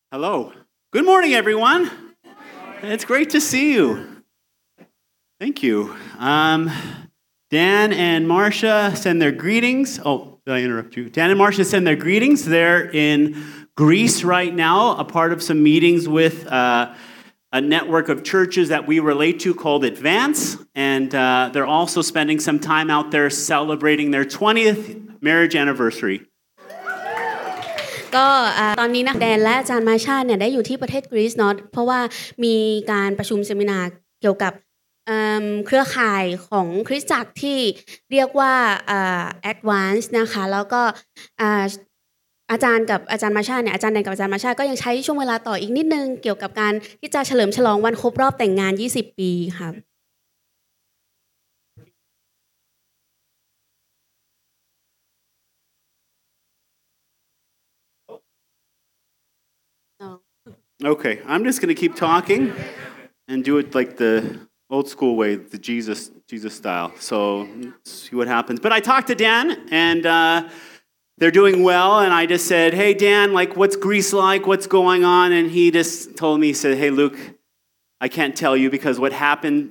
Hello. Good morning, everyone. It's great to see you. Thank you. Dan and Marcia send their greetings. Oh, did I interrupt you? Dan and Marcia send their greetings. They're in Greece right now, a part of some meetings with a network of churches that we relate to called Advance. And they're also spending some time out there celebrating their 20th marriage anniversary. ก็ตอนนี้นะแดนและอาจารย์มาชาเนี่ยได้อยู่ที่ประเทศกรีซเนาะเพราะว่ามีการประชุมเซมินาเกี่ยวกับเครือข่ายของคริสตจักรที่เรียกว่าAdvance นะคะแล้วก็อาจารย์กับอาจารย์มาชาเนี่ยอาจารย์แดนกับอาจารย์มาชาก็ยังใช้ช่วงเวลาต่ออีกนิดนึงเกี่ยวกับการที่จะเฉลิมฉลองวันครบรอบแต่งงาน20ปีค่ะ Okay, I'm just going to keep talking and do it like the old school way, the Jesus style. So let's see what happens. But I talked to Dan, and they're doing well. And I just said, "Hey, Dan, like, what's Greece like? What's going on?" And he just told me, he said, "Hey, Luke, I can't tell you because what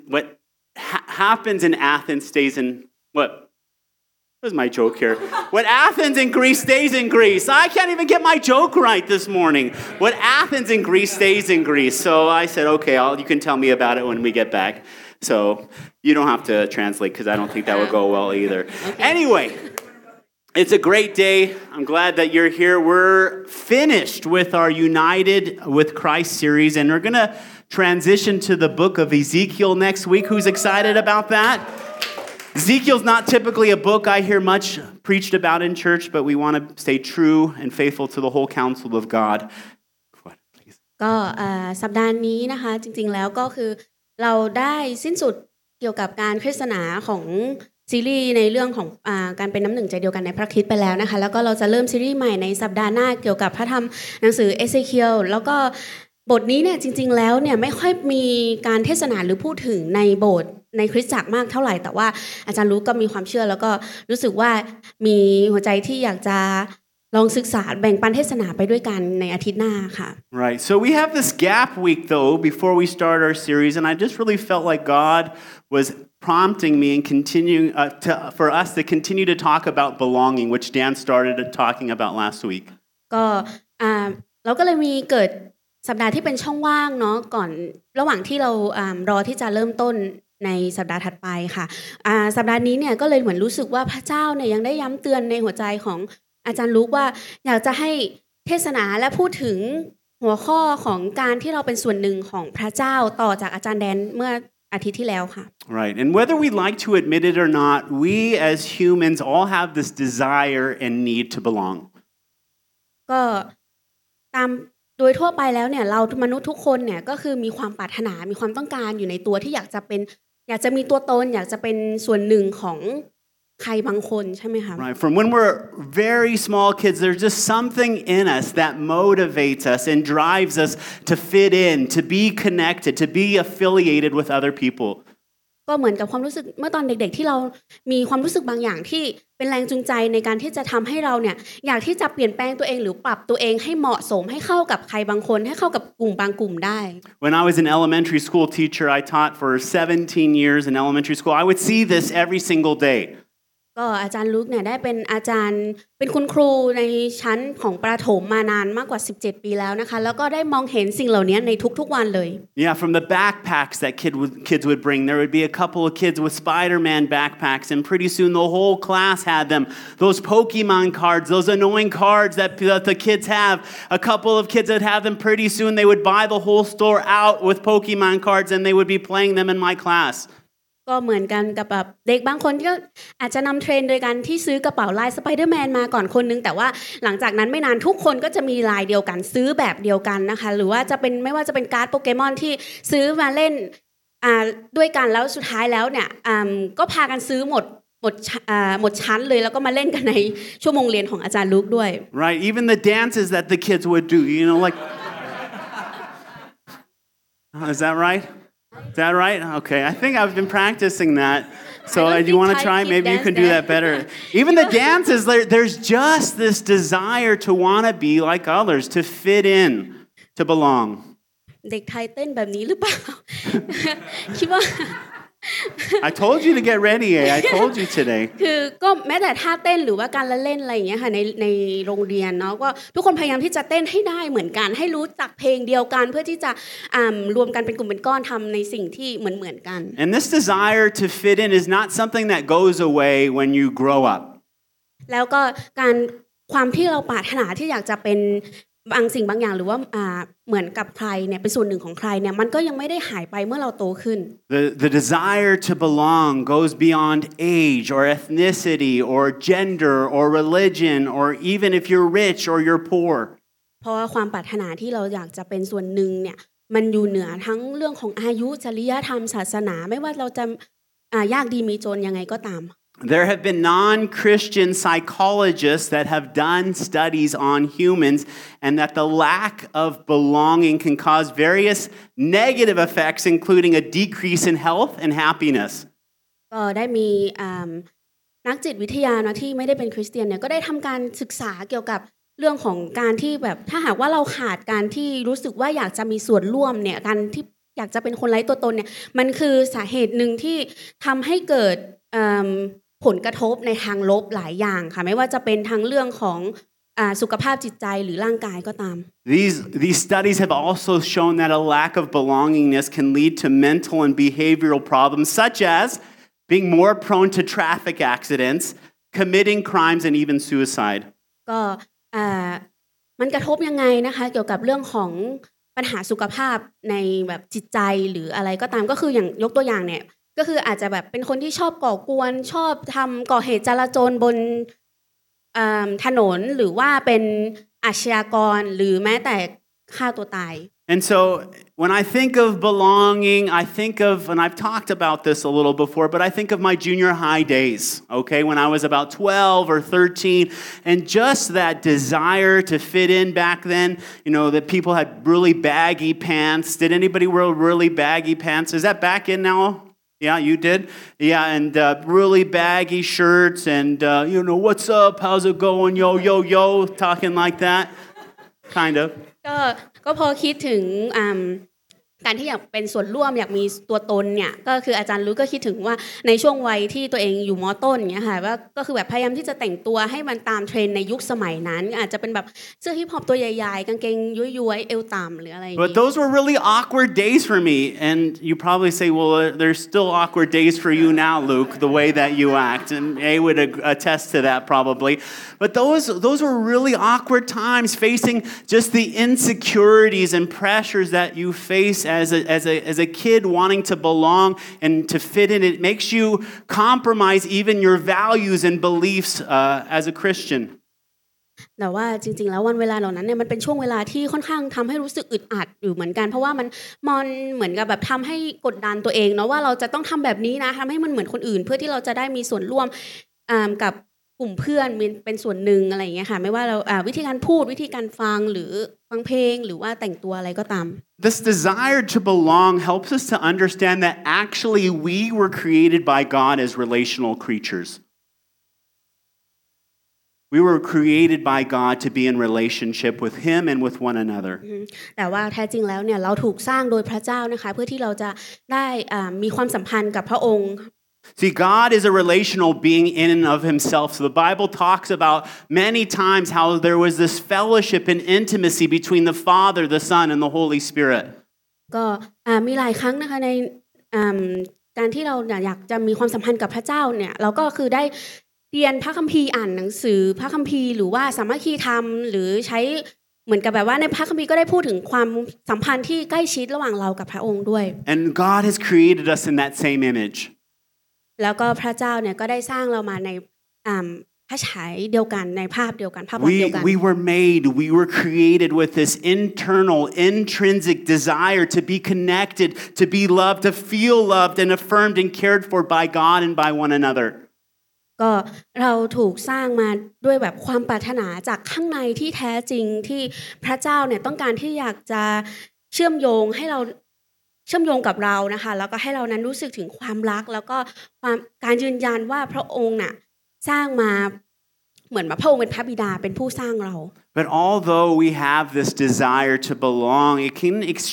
happens in Athens stays in what." What is my joke here? What Athens in Greece stays in Greece. I can't even get my joke right this morning. What Athens in Greece stays in Greece. So I said, okay, you can tell me about it when we get back. So you don't have to translate because I don't think that would go well either. Okay. Anyway, it's a great day. I'm glad that you're here. We're finished with our United with Christ series, and we're going to transition to the book of Ezekiel next week. Who's excited about that? Ezekiel's not typically a book I hear much preached about in church, but we want to stay true and faithful to the whole counsel of God. ก็สัปดาห์นี้นะคะจริงๆแล้วก็คือเราได้สิ้นสุดเกี่ยวกับการคริสตนาของซีรีส์ในเรื่องของการเป็นน้ำหนึ่งใจเดียวกันในพระคริสต์ไปแล้วนะคะแล้วก็เราจะเริ่มซีรีส์ใหม่ในสัปดาห์หน้าเกี่ยวกับพระธรรมหนังสือเอเซเคียลแล้วก็บทนี้เนี่ยจริงๆแล้วเนี่ยไม่ค่อยมีการเทศนาหรือพูดถึงในโบสถ์ในคริสตจักรมากเท่าไหร่แต่ว่าอาจารย์รู้ก็มีความเชื่อแล้วก็รู้สึกว่ามีหัวใจที่อยากจะลองศึกษาแบ่งปันเทศนาไปด้วยกันในอาทิตย์หน้าค่ะ Right. So we have this gap week though before we start our series, and I just really felt like God was prompting me and continuing for us to continue to talk about belonging, which Dan started talking about last week. ก็เราก็เลยมีเกิดสัปดาห์ที่เป็นช่องว่างเนาะก่อนระหว่างที่เรารอที่จะเริ่มต้นในสัปดาห์ถัดไปค่ะสัปดาห์นี้เนี่ยก็เลยเหมือนรู้สึกว่าพระเจ้าเนี่ยยังได้ย้ำเตือนในหัวใจของอาจารย์ลูกว่าอยากจะให้เทศนาและพูดถึงหัวข้อของการที่เราเป็นส่วนหนึ่งของพระเจ้าต่อจากอาจารย์แดนเมื่ออาทิตย์ที่แล้วค่ะ Right. And whether we like to admit it or not, we as humans all have this desire and need to belong. ก็ตามโดยทั่วไปแล้วเนี่ยเรามนุษย์ทุกคนเนี่ยก็คือมีความปรารถนามีความต้องการอยู่ในตัวที่อยากจะมีตัวตนอยากจะเป็นส่วนหนึ่งของใครบางคนใช่ไหมคะ Right. From when we're very small kids, there's just something in us that motivates us and drives us to fit in, to be connected, to be affiliated with other people. ก็เหมือนกับความรู้สึกเมื่อตอนเด็กๆที่เรามีความรู้สึกบางอย่างที่เป็นแรงจูงใจในการที่จะทำให้เราเนี่ยอยากที่จะเปลี่ยนแปลงตัวเองหรือปรับตัวเองให้เหมาะสมให้เข้ากับใครบางคนให้เข้ากับกลุ่มบางกลุ่มได้ When I was an elementary school teacher, I taught for 17 years in elementary school. I would see this every single day. ก็อาจารย์ลุกเนี่ยได้เป็นอาจารย์เป็นคุณครูในชั้นของประถมมานานมากกว่า17ปีแล้วนะคะแล้วก็ได้มองเห็นสิ่งเหล่านี้ในทุกๆวันเลย Yeah, from the backpacks that kids would bring, there would be a couple of kids with Spider-Man backpacks, and pretty soon the whole class had them. Those Pokemon cards, those annoying cards that the kids have, a couple of kids that have them, pretty soon they would buy the whole store out with Pokemon cards, and they would be playing them in my class. ก็เหมือนกันกับแบบเด็กบางคนก็อาจจะนำเทรนด์โดยการที่ซื้อกระเป๋าลายสไปเดอร์แมนมาก่อนคนนึงแต่ว่าหลังจากนั้นไม่นานทุกคนก็จะมีลายเดียวกันซื้อแบบเดียวกันนะคะหรือว่าจะเป็นไม่ว่าจะเป็นการ์ดโปเกมอนที่ซื้อมาเล่นด้วยกันแล้วสุดท้ายแล้วเนี่ยก็พากันซื้อหมดชั้นเลยแล้วก็มาเล่นกันในชั่วโมงเรียนของอาจารย์ลุกด้วย Right, even the dances that the kids would do, like Is that right? Is that right? Okay, I think I've been practicing that. So do you want to try? Maybe you can do that better. Even the dances, there's just this desire to want to be like others, to fit in. to belong. เด็กไทยเต้นแบบนี้หรือเปล่า คิดว่า I told you to get ready. I told you today. คือก็แม้แต่ท่าเต้นหรือว่าการละเล่นอะไรอย่างเงี้ยค่ะในโรงเรียนเนาะก็ทุกคนพยายามที่จะเต้นให้ได้เหมือนกันให้รู้จักเพลงเดียวกันเพื่อที่จะรวมกันเป็นกลุ่มเป็นก้อนทำในสิ่งที่เหมือนกัน And this desire to fit in is not something that goes away when you grow up. แล้วก็ความที่เราปรารถนาที่อยากจะเป็นบางสิ่งบางอย่างหรือว่าเหมือนกับใครเนี่ยเป็นส่วนหนึ่งของใครเนี่ยมันก็ยังไม่ได้หายไปเมื่อเราโตขึ้น The desire to belong goes beyond age or ethnicity or gender or religion or even if you're rich or you're poor. เพราะว่าความปรารถนาที่เราอยากจะเป็นส่วนหนึ่งเนี่ยมันอยู่เหนือทั้งเรื่องของอายุจริยธรรมศาสนาไม่ว่าเราจะยากดีมีจนยังไงก็ตาม There have been non-Christian psychologists that have done studies on humans and that the lack of belonging can cause various negative effects including a decrease in health and happiness. ก็ได้มีนักจิตวิทยานะที่ไม่ได้เป็นคริสเตียนเนี่ยก็ได้ทำการศึกษาเกี่ยวกับเรื่องของการที่แบบถ้าหากว่าเราขาดการที่รู้สึกว่าอยากจะมีส่วนร่วมเนี่ยการที่อยากจะเป็นคนไร้ตัวตนเนี่ยมันคือสาเหตุหนึ่งที่ทำให้เกิดผลกระทบในทางลบหลายอย่างค่ะไม่ว่าจะเป็นทางเรื่องของสุขภาพจิตใจหรือร่างกายก็ตาม These studies have also shown that a lack of belongingness can lead to mental and behavioral problems such as being more prone to traffic accidents, committing crimes and even suicide. ก็มันกระทบยังไงนะคะเกี่ยวกับเรื่องของปัญหาสุขภาพในแบบจิตใจหรืออะไรก็ตามก็คืออย่างยกตัวอย่างเนี่ยก็คืออาจจะแบบเป็นคนที่ชอบก่อกวนชอบก่อเหตุจลาจลบนถนนหรือว่าเป็นอาชญากรหรือแม้แต่ฆ่าตัวตาย And so when I think of belonging, I think of, and I've talked about this a little before, but I think of my junior high days, okay, when I was about 12 or 13, and just that desire to fit in back then, you know, that people had really baggy pants. Did anybody wear really baggy pants? Is that back in now? Yeah, you did? Yeah, and really baggy shirts and, you know, what's up? How's it going? Yo, yo, yo, talking like that, kind of. ก็พอคิดถึงการที่อยากเป็นส่วนร่วมอยากมีตัวตนเนี่ยก็คืออาจารย์รู้ก็คิดถึงว่าในช่วงวัยที่ตัวเองอยู่ม.ต้นอย่างเงี้ยค่ะว่าก็คือแบบพยายามที่จะแต่งตัวให้มันตามเทรนด์ในยุคสมัยนั้นอาจจะเป็นแบบเสื้อฮิปฮอปตัวใหญ่ๆกางเกงย้วยๆเอวต่ำหรืออะไรอย่างงี้ But those were really awkward days for me and you probably say well there's still awkward days for you now Luke the way that you act and A would attest to that probably but those were really awkward times facing just the insecurities and pressures that you face as a kid wanting to belong and to fit in, it makes you compromise even your values and beliefs as a Christian. แต่ว่าจริงๆแล้ววันเวลาเหล่านั้นเนี่ยมันเป็นช่วงเวลาที่ค่อนข้างทำให้รู้สึกอึดอัดอยู่เหมือนกันเพราะว่ามันเหมือนกับแบบทำให้กดดันตัวเองเนาะว่าเราจะต้องทำแบบนี้นะทำให้มันเหมือนคนอื่นเพื่อที่เราจะได้มีส่วนร่วมกับกลุ่มเพื่อนเป็นส่วนหนึ่งอะไรอย่างเงี้ยค่ะไม่ว่าเราวิธีการพูดวิธีการฟังหรือฟังเพลงหรือว่าแต่งตัวอะไรก็ตาม This desire to belong helps us to understand that actually we were created by God as relational creatures. We were created by God to be in relationship with Him and with one another. แต่ว่าแท้จริงแล้วเนี่ยเราถูกสร้างโดยพระเจ้านะคะเพื่อที่เราจะได้มีความสัมพันธ์กับพระองค์ See, God is a relational being in and of himself. So the Bible talks about many times how there was this fellowship and intimacy between the Father, the Son, and the Holy Spirit. ก็มีหลายครั้งนะคะในการที่เราอยากจะมีความสัมพันธ์กับพระเจ้าเนี่ยเราก็คือได้เรียนพระคัมภีร์อ่านหนังสือพระคัมภีร์หรือว่าสามัคคีธรรมหรือใช้เหมือนกับแบบว่าในพระคัมภีร์ก็ได้พูดถึงความสัมพันธ์ที่ใกล้ชิดระหว่างเรากับพระองค์ด้วย And God has created us in that same image. แล้วก็พระเจ้าเนี่ยก็ได้สร้างเรามาในพระฉายเดียวกันในภาพเดียวกันภาพเดียวกัน we were created with this internal intrinsic desire to be connected to be loved to feel loved and affirmed and cared for by God and by one another ก็เราถูกสร้างมาด้วยแบบความปรารถนาจากข้างในที่แท้จริงที่พระเจ้าเนี่ยต้องการที่อยากจะเชื่อมโยงให้เราเชื่อมโยงกับเรานะคะแล้วก็ให้เรานั้นรู้สึกถึงความรักแล้วก็การยืนยันว่าพระองค์น่ะสร้างมาเหมือนแบบพระองค์เป็นพระบิดาเป็นผู้สร้างเรา But although we have this desire to belong, it can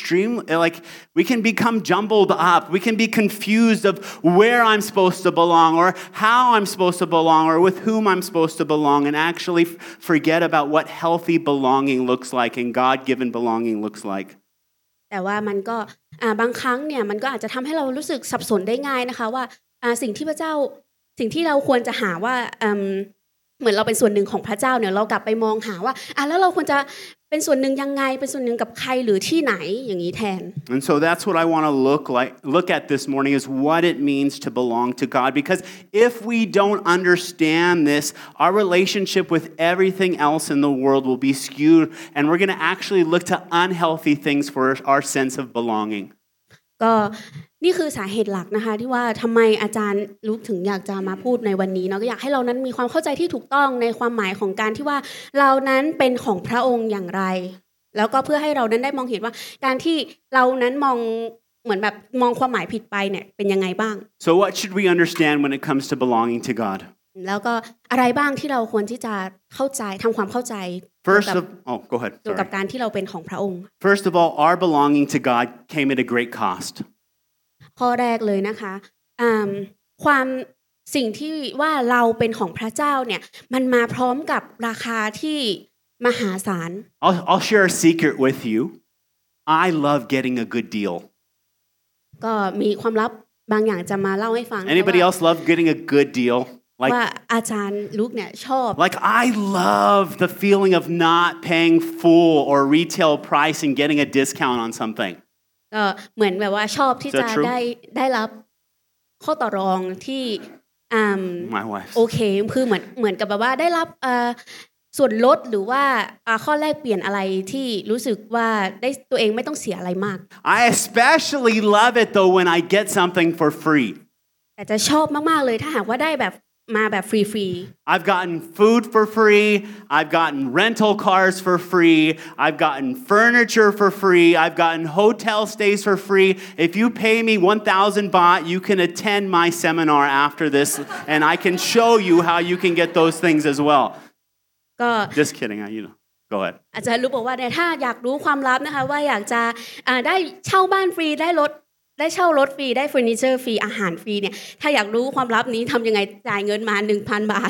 we can become jumbled up. We can be confused of where I'm supposed to belong or how I'm supposed to belong or with whom I'm supposed to belong and actually forget about what healthy belonging looks like and God-given belonging looks like. แต่ว่ามันก็บางครั้งเนี่ยมันก็อาจจะทำให้เรารู้สึกสับสนได้ง่ายนะคะว่าสิ่งที่เราควรจะหาว่าเหมือนเราเป็นส่วนหนึ่งของพระเจ้าเนี่ยเรากลับไปมองหาว่าแล้วเราควรจะเป็นส่วนหนึ่งยังไงเป็นส่วนหนึ่งกับใครหรือที่ไหนอย่างนี้แทน And so that's what I want to look at this morning is what it means to belong to God, because if we don't understand this, our relationship with everything else in the world will be skewed, and we're going to actually look to unhealthy things for our sense of belonging. ก็นี่คือสาเหตุหลักนะคะที่ว่าทำไมอาจารย์ลุกถึงอยากจะมาพูดในวันนี้เนาะก็อยากให้เรานั้นมีความเข้าใจที่ถูกต้องในความหมายของการที่ว่าเรานั้นเป็นของพระองค์อย่างไรแล้วก็เพื่อให้เรานั้นได้มองเห็นว่าการที่เรานั้นมองเหมือนแบบมองความหมายผิดไปเนี่ยเป็นยังไงบ้าง So what should we understand when it comes to belonging to God? แล้วก็อะไรบ้างที่เราควรที่จะเข้าใจทำความเข้าใจ go ahead. เกี่ยวกับการที่เราเป็นของพระองค์ First of all, our belonging to God came at a great cost. ข้อแรกเลยนะคะความสิ่งที่ว่าเราเป็นของพระเจ้าเนี่ยมันมาพร้อมกับราคาที่มหาศาล I'll share a secret with you. I love getting a good deal. ก็มีความลับบางอย่างจะมาเล่าให้ฟัง Anybody else love getting a good deal? ว่าอาจารย์ลุกเนี่ยชอบ Like I love the feeling of not paying full or retail price and getting a discount on something. ก็เหมือนแบบว่าชอบที่จะได้รับข้อต่อรองที่โอเคคือเหมือนกับแบบว่าได้รับส่วนลดหรือว่าข้อแลกเปลี่ยนอะไรที่รู้สึกว่าได้ตัวเองไม่ต้องเสียอะไรมาก I especially love it though when I get something for free. แต่จะชอบมากๆเลยถ้าหากว่าได้แบบมาแบบฟรีๆ I've gotten food for free, I've gotten rental cars for free, I've gotten furniture for free, I've gotten hotel stays for free. If you pay me 1,000 baht, you can attend my seminar after this and I can show you how you can get those things as well. ก็ Just kidding, go ahead. อาจารย์รู้บอกว่าเนี่ยถ้าอยากรู้ความลับนะคะว่าอยากจะได้เช่าบ้านฟรีได้เช่ารถฟรีได้เฟอร์นิเจอร์ฟรีอาหารฟรีเนี่ยถ้าอยากรู้ความลับนี้ทำยังไงจ่ายเงินมา 1,000 บาท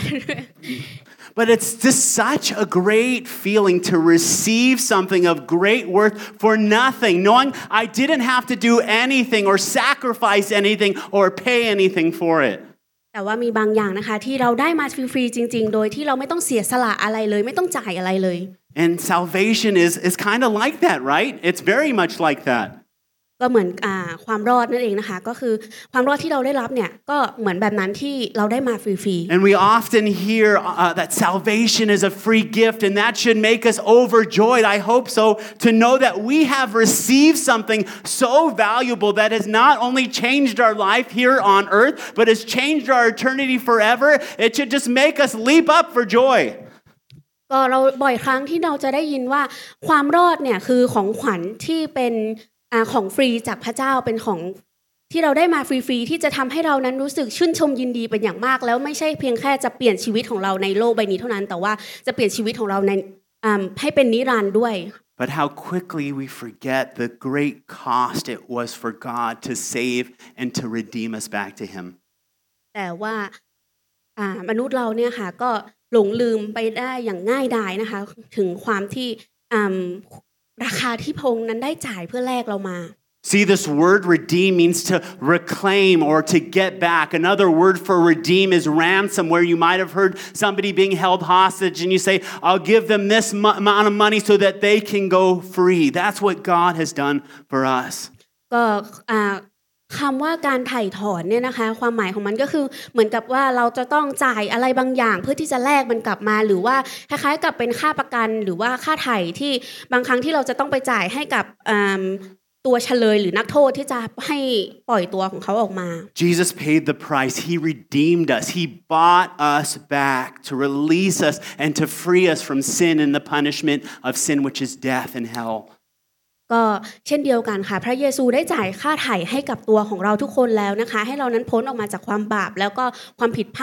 But it's just such a great feeling to receive something of great worth for nothing, knowing I didn't have to do anything or sacrifice anything or pay anything for it. แต่ว่ามีบางอย่างนะคะที่เราได้มาฟรีๆจริงๆโดยที่เราไม่ต้องเสียสละอะไรเลยไม่ต้องจ่ายอะไรเลย And salvation is kind of like that, right? It's very much like that. ก็เหมือนความรอดนั่นเองนะคะก็คือความรอดที่เราได้รับเนี่ยก็เหมือนแบบนั้นที่เราได้มาฟรีๆ And we often hear that salvation is a free gift and that should make us overjoyed. I hope so, to know that we have received something so valuable that has not only changed our life here on earth, but has changed our eternity forever. It should just make us leap up for joy. ก็เราบ่อยครั้งที่เราจะได้ยินว่าความรอดเนี่ยคือของขวัญที่เป็นของฟรีจากพระเจ้าเป็นของที่เราได้มาฟรีๆที่จะทำให้เรานั้นรู้สึกชื่นชมยินดีเป็นอย่างมากแล้วไม่ใช่เพียงแค่จะเปลี่ยนชีวิตของเราในโลกใบนี้เท่านั้นแต่ว่าจะเปลี่ยนชีวิตของเราในให้เป็นนิรันดร์ด้วย But how quickly we forget the great cost it was for God to save and to redeem us back to Him. แต่ว่ามนุษย์เราเนี่ยค่ะก็หลงลืมไปได้อย่างง่ายดายนะคะถึงความที่ราคาที่พระองค์นั้นได้จ่ายเพื่อแลกเรามา See, this word redeem means to reclaim or to get back. Another word for redeem is ransom, where you might have heard somebody being held hostage and you say, I'll give them this amount of money so that they can go free. That's what God has done for us. ก็คำว่าการไถ่ถอนเนี่ยนะคะความหมายของมันก็คือเหมือนกับว่าเราจะต้องจ่ายอะไรบางอย่างเพื่อที่จะแลกมันกลับมาหรือว่าคล้ายๆกับเป็นค่าประกันหรือว่าค่าไถ่ที่บางครั้งที่เราจะต้องไปจ่ายให้กับตัวเฉลยหรือนักโทษที่จะให้ปล่อยตัวของเขาออกมา Jesus paid the price. He redeemed us. He bought us back to release us and to free us from sin and the punishment of sin, which is death and hell. ก็เช่นเดียวกันค่ะพระเยซูได้จ่ายค่าไถ่ให้กับตัวของเราทุกคนแล้วนะคะให้เรานั้นพ้นออกมาจากความบาปแล้วก็ความผิดพลาด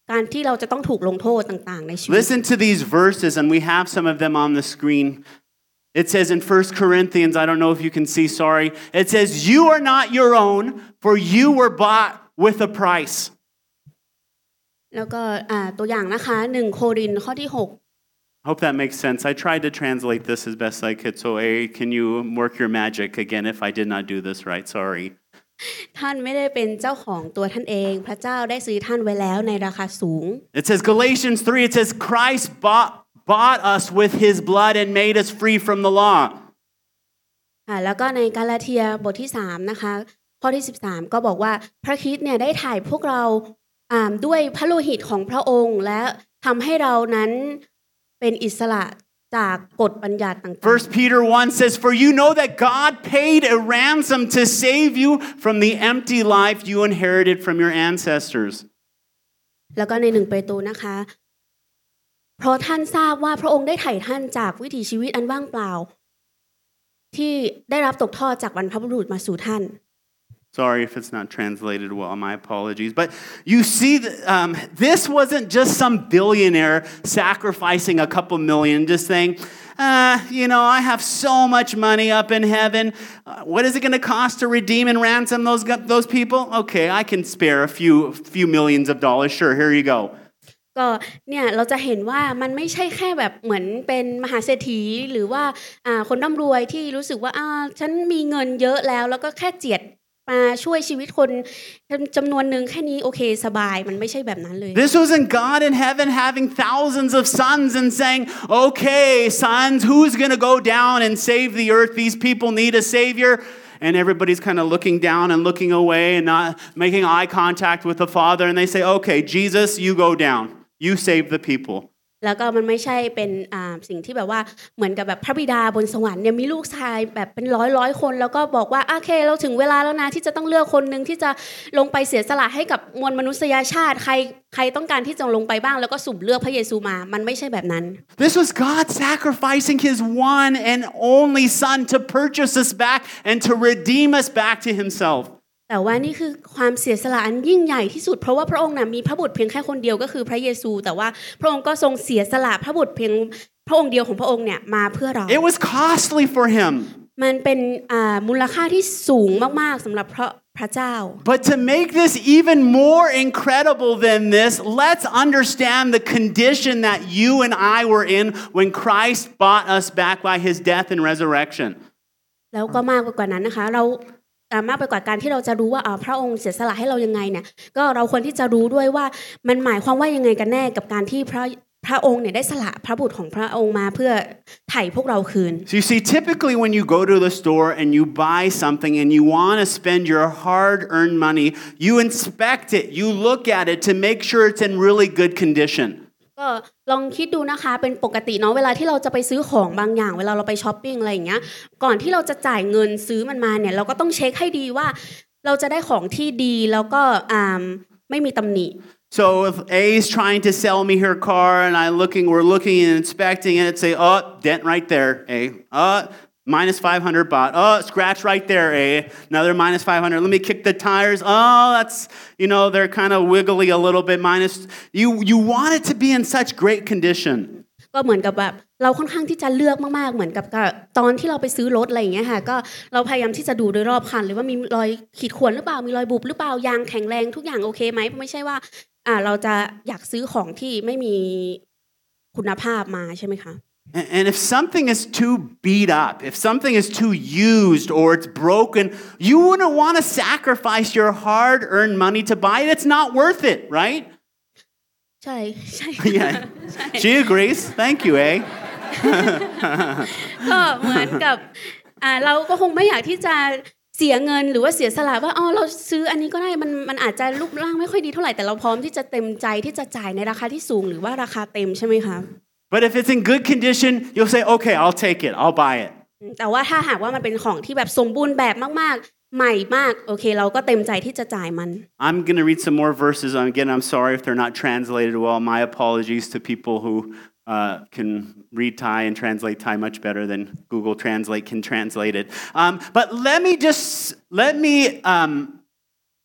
การที่เราจะต้องถูกลงโทษต่างๆในชีวิต Listen to these verses, and we have some of them on the screen. It says in 1 Corinthians, I don't know if you can see, sorry. It says, you are not your own, for you were bought with a price. แล้วก็ตัวอย่างนะคะ1 โครินธ์ข้อที่ Hope that makes sense. I tried to translate this as best I could. So, can you work your magic again if I did not do this right? Sorry. 6ท่านไม่ได้เป็นเจ้าของตัวท่านเองพระเจ้าได้ซื้อท่านไว้แล้วในราคาสูง It says Galatians 3, it says Christ bought us with his blood and made us free from the law. แล้วก็ในกาลาเทียบทที่3นะคะข้อที่13ก็บอกว่าพระคริสต์เนี่ยได้ถ่ายพวกเราด้วยพระโลหิตของพระองค์และทำให้เรานั้นเป็นอิสระจากกฎบัญญัติต่างๆ 1 Peter 1 says, for you know that God paid a ransom to save you from the empty life you inherited from your ancestors. แล้วก็ใน1 เปโตรนะคะเพราะท่านทราบว่าพระองค์ได้ไถ่ท่านจากวิถีชีวิตอันว่างเปล่าที่ได้รับตกทอดจากบรรพบุรุษมาสู่ท่าน Sorry if it's not translated well, my apologies. But you see, this wasn't just some billionaire sacrificing a couple million, just saying, I have so much money up in heaven. What is it going to cost to redeem and ransom those people? Okay, I can spare a few millions of dollars. Sure, here you go. ก็เนี่ยเราจะเห็นว่ามันไม่ใช่แค่แบบเหมือนเป็นมหาเศรษฐีหรือว่าคนร่ำรวยที่รู้สึกว่าฉันมีเงินเยอะแล้วก็แค่เจียดมาช่วยชีวิตคนจำนวนหนึ่งแค่นี้โอเคสบายมันไม่ใช่แบบนั้นเลย This wasn't God in heaven having thousands of sons and saying, okay, sons, who's going to go down and save the earth? These people need a savior. And everybody's kind of looking down and looking away and not making eye contact with the Father. And they say, okay, Jesus, you go down. You save the people. แล้วก็มันไม่ใช่เป็นสิ่งที่แบบว่าเหมือนกับแบบพระบิดาบนสวรรค์เนี่ยมีลูกชายแบบเป็นร้อยคนแล้วก็บอกว่าโอเคเราถึงเวลาแล้วนะที่จะต้องเลือกคนนึงที่จะลงไปเสียสละให้กับมวลมนุษยชาติใครต้องการที่จะลงไปบ้างแล้วก็สุ่มเลือกพระเยซูมามันไม่ใช่แบบนั้น This was God sacrificing his one and only son to purchase us back and to redeem us back to himself. แต่ว่านี่คือความเสียสละอันยิ่งใหญ่ที่สุดเพราะว่าพระองค์น่ะมีพระบุตรเพียงแค่คนเดียวก็คือพระเยซูแต่ว่าพระองค์ก็ทรงเสียสละพระบุตรเพียงพระองค์เดียวของพระองค์เนี่ยมาเพื่อเรา It was costly for him. มันเป็นมูลค่าที่สูงมากๆสำหรับพระเจ้า But to make this even more incredible than this, let's understand the condition that you and I were in when Christ bought us back by his death and resurrection. แล้วก็มากไปกว่านั้นนะคะเรามากไปกว่าการที่เราจะรู้ว่าพระองค์เสียสละให้เรายังไงเนี่ยก็เราควรที่จะรู้ด้วยว่ามันหมายความว่ายังไงกันแน่กับการที่พระองค์เนี่ยได้สละพระบุตรของพระองค์มาเพื่อไถ่พวกเราคืน So you see, typically when you go to the store and you buy something and you want to spend your hard-earned money, you inspect it, you look at it to make sure it's in really good condition. ก็ลองคิดดูนะคะเป็นปกติเนาะเวลาที่เราจะไปซื้อของบางอย่างเวลาเราไปช้อปปิ้งอะไรอย่างเงี้ยก่อนที่เราจะจ่ายเงินซื้อมันมาเนี่ยเราก็ต้องเช็คให้ดีว่าเราจะได้ของที่ดีแล้วก็ไม่มีตำหนิ So if A is trying to sell me her car and we're looking and inspecting it, say, dent right there, A. Minus 500 baht. Scratch right there, A. Another minus 500. Let me kick the tires. That's, they're kind of wiggly a little bit. Minus. You want it to be in such great condition. ก็เหมือนกับแบบเราค่อนข้างที่จะเลือกมากๆเหมือนกับตอนที่เราไปซื้อรถอะไรอย่างเงี้ยค่ะก็เราพยายามที่จะดูโดยรอบคันเลยว่ามีรอยขีดข่วนหรือเปล่ามีรอยบุบหรือเปล่ายางแข็งแรงทุกอย่างโอเคไหมไม่ใช่ว่าเราจะอยากซื้อของที่ไม่มีคุณภาพมาใช่ไหมคะ And if something is too beat up, if something is too used or it's broken, you wouldn't want to sacrifice your hard-earned money to buy it. It's not worth it, right? ใช่ Yeah. She agrees. Thank you, A. ก็เหมือนกับเราก็คงไม่อยากที่จะเสียเงินหรือว่าเสียสละว่าเราซื้ออันนี้ก็ได้มันอาจจะรูปร่างไม่ค่อยดีเท่าไหร่แต่เราพร้อมที่จะเต็มใจที่จะจ่ายในราคาที่สูงหรือว่าราคาเต็มใช่ไหมคะ But if it's in good condition, you'll say, okay, I'll take it. I'll buy it. แต่ว่าถ้าหากว่ามันเป็นของที่แบบสมบูรณ์แบบมากๆใหม่มากโอเคเราก็เต็มใจที่จะจ่ายมัน I'm going to read some more verses. Again, I'm sorry if they're not translated well. My apologies to people who can read Thai and translate Thai much better than Google Translate can translate it. But let me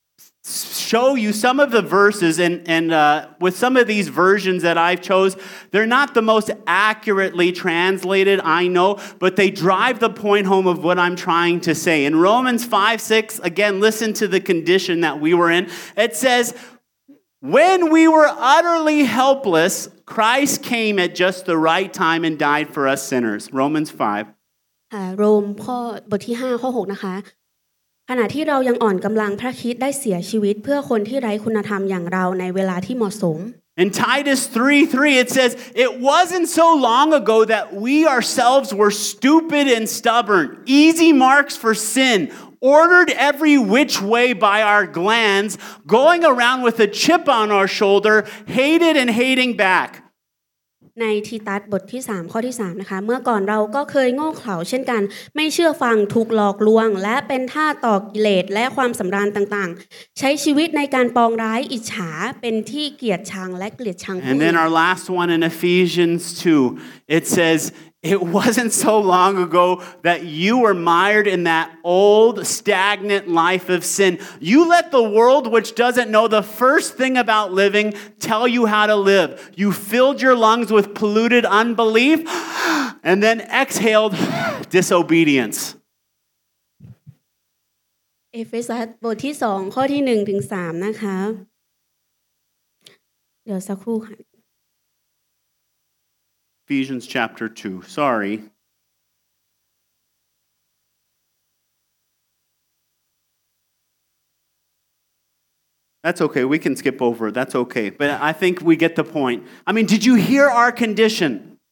show you some of the verses, and with some of these versions that I've chose, they're not the most accurately translated, I know, but they drive the point home of what I'm trying to say. In Romans 5:6, again, listen to the condition that we were in. It says, when we were utterly helpless, Christ came at just the right time and died for us sinners. Romans 5. โรมบทที่5ข้อ6นะคะขณะที่เรายังอ่อนกำลังพระคริสต์ได้เสียชีวิตเพื่อคนที่ไร้คุณธรรมอย่างเราในเวลาที่เหมาะสม In Titus 3:3 it says, it wasn't so long ago that we ourselves were stupid and stubborn, easy marks for sin, ordered every which way by our glands, going around with a chip on our shoulder, hated and hating back. ในทีตัสบทที่3ข้อที่3นะคะเมื่อก่อนเราก็เคยโง่เขลาเช่นกันไม่เชื่อฟังถูกหลอกลวงและเป็นทาสต่อกิเลสและความสำราญต่างๆใช้ชีวิตในการปองร้ายอิจฉาเป็นที่เกลียดชังและเกลียดชังผู้อื่น And then our last one in Ephesians 2 it says it wasn't so long ago that you were mired in that old, stagnant life of sin. You let the world, which doesn't know the first thing about living, tell you how to live. You filled your lungs with polluted unbelief and then exhaled disobedience. เอเฟซัสบทที่2ข้อที่1ถึง3นะคะเดี๋ยวสักครู่ค่ะ Ephesians chapter 2. Sorry. That's okay. We can skip over it. That's okay. But I think we get the point. I mean, did you hear our condition?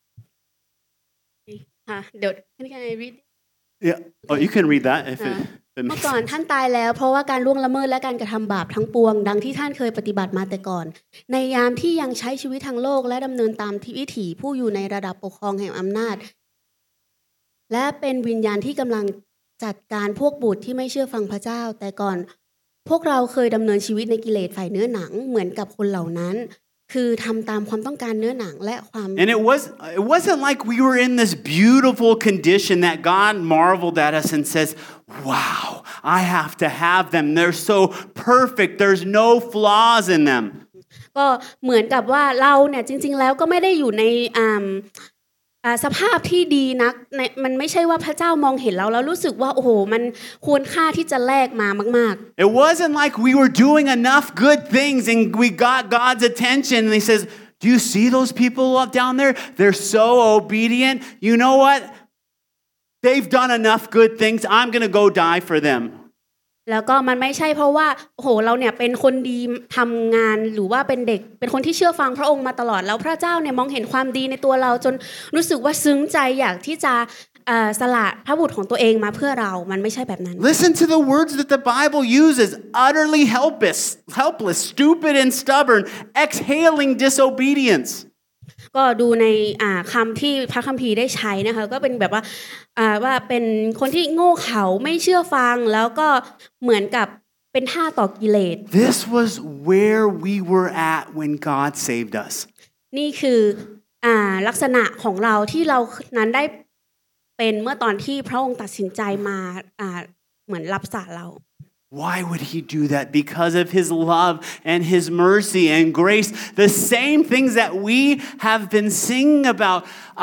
ค่ะเดี๋ยว Can I read? Yeah. Oh, you can read that if it เมื่อก่อนท่านตายแล้วเพราะว่าการล่วงละเมิดและการกระทำบาปทั้งปวงดังที่ท่านเคยปฏิบัติมาแต่ก่อนในยามที่ยังใช้ชีวิตทางโลกและดำเนินตามวิถีผู้อยู่ในระดับปกครองแห่งอำนาจและเป็นวิญญาณที่กำลังจัดการพวกบุตรที่ไม่เชื่อฟังพระเจ้าแต่ก่อนพวกเราเคยดำเนินชีวิตในกิเลสฝ่ายเนื้อหนังเหมือนกับคนเหล่านั้นคือทำตามความต้องการเนื้อหนังและความ And it wasn't like we were in this beautiful condition that God marveled at us and says, wow, I have to have them. They're so perfect. There's no flaws in them. ก็เหมือนกับว่าเราเนี่ยจริงๆแล้วก็ไม่ได้อยู่ในสภาพที่ดีนักมันไม่ใช่ว่าพระเจ้ามองเห็นเราแล้วรู้สึกว่าโอ้โหมันควรค่าที่จะแลกมามากๆ It wasn't like we were doing enough good things and we got God's attention and he says, do you see those people up down there? They're so obedient. You know what? They've done enough good things. I'm going to go die for them. แล้วก็มันไม่ใช่เพราะว่าโอ้โหเราเนี่ยเป็นคนดีทำงานหรือว่าเป็นเด็กเป็นคนที่เชื่อฟังพระองค์มาตลอดแล้วพระเจ้าเนี่ยมองเห็นความดีในตัวเราจนรู้สึกว่าซึ้งใจอยากที่จะสละพระบุตรของตัวเองมาเพื่อเรามันไม่ใช่แบบนั้น Listen to the words that the Bible uses. Utterly helpless, stupid and stubborn, exhaling disobedience. ก็ดูในคำที่พระคัมภีร์ได้ใช้นะคะก็เป็นแบบว่าว่าเป็นคนที่โง่เขลาไม่เชื่อฟังแล้วก็เหมือนกับเป็นท่าต่อกิเลส This was where we were at when God saved us. นี่คือลักษณะของเราที่เรานั้นได้เป็นเมื่อตอนที่พระองค์ตัดสินใจมาเหมือนรับสาเรา Why would he do that? Because of his love and his mercy and grace. The same things that we have been singing about.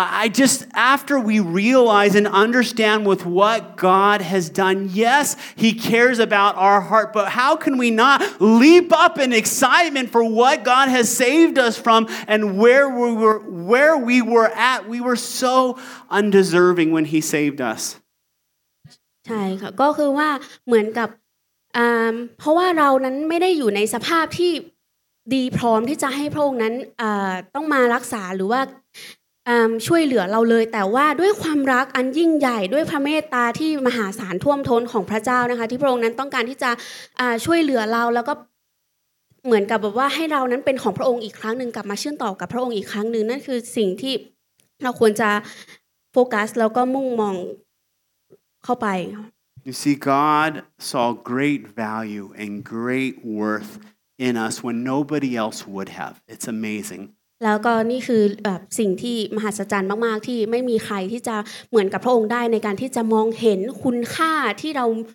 After we realize and understand with what God has done, yes, he cares about our heart, but how can we not leap up in excitement for what God has saved us from and where we were at? We were so undeserving when he saved us. ใช่ค่ะก็คือว่าเหมือนกับเพราะว่าเรานั้นไม่ได้อยู่ในสภาพที่ดีพร้อมที่จะให้พระองค์นั้นต้องมารักษาหรือว่าช่วยเหลือเราเลยแต่ว่าด้วยความรักอันยิ่งใหญ่ด้วยพระเมตตาที่มหาศาลท่วมท้นของพระเจ้านะคะที่พระองค์นั้นต้องการที่จะช่วยเหลือเราแล้วก็เหมือนกับแบบว่าให้เรานั้นเป็นของพระองค์อีกครั้งนึงกลับมาเชื่อมต่อกับพระองค์อีกครั้งนึงนั่นคือสิ่งที่เราควรจะโฟกัสแล้วก็มุ่งมองเข้าไป You see, God saw great value and great worth in us when nobody else would have. It's amazing. แล้วก็นี่คือแบบสิ่งที่มหัศจรรย์มากๆที่ไม่มีใครที่จะเหมือนกับพระองค์ได้ในการที่จะมองเห็นคุณค่าที่เรา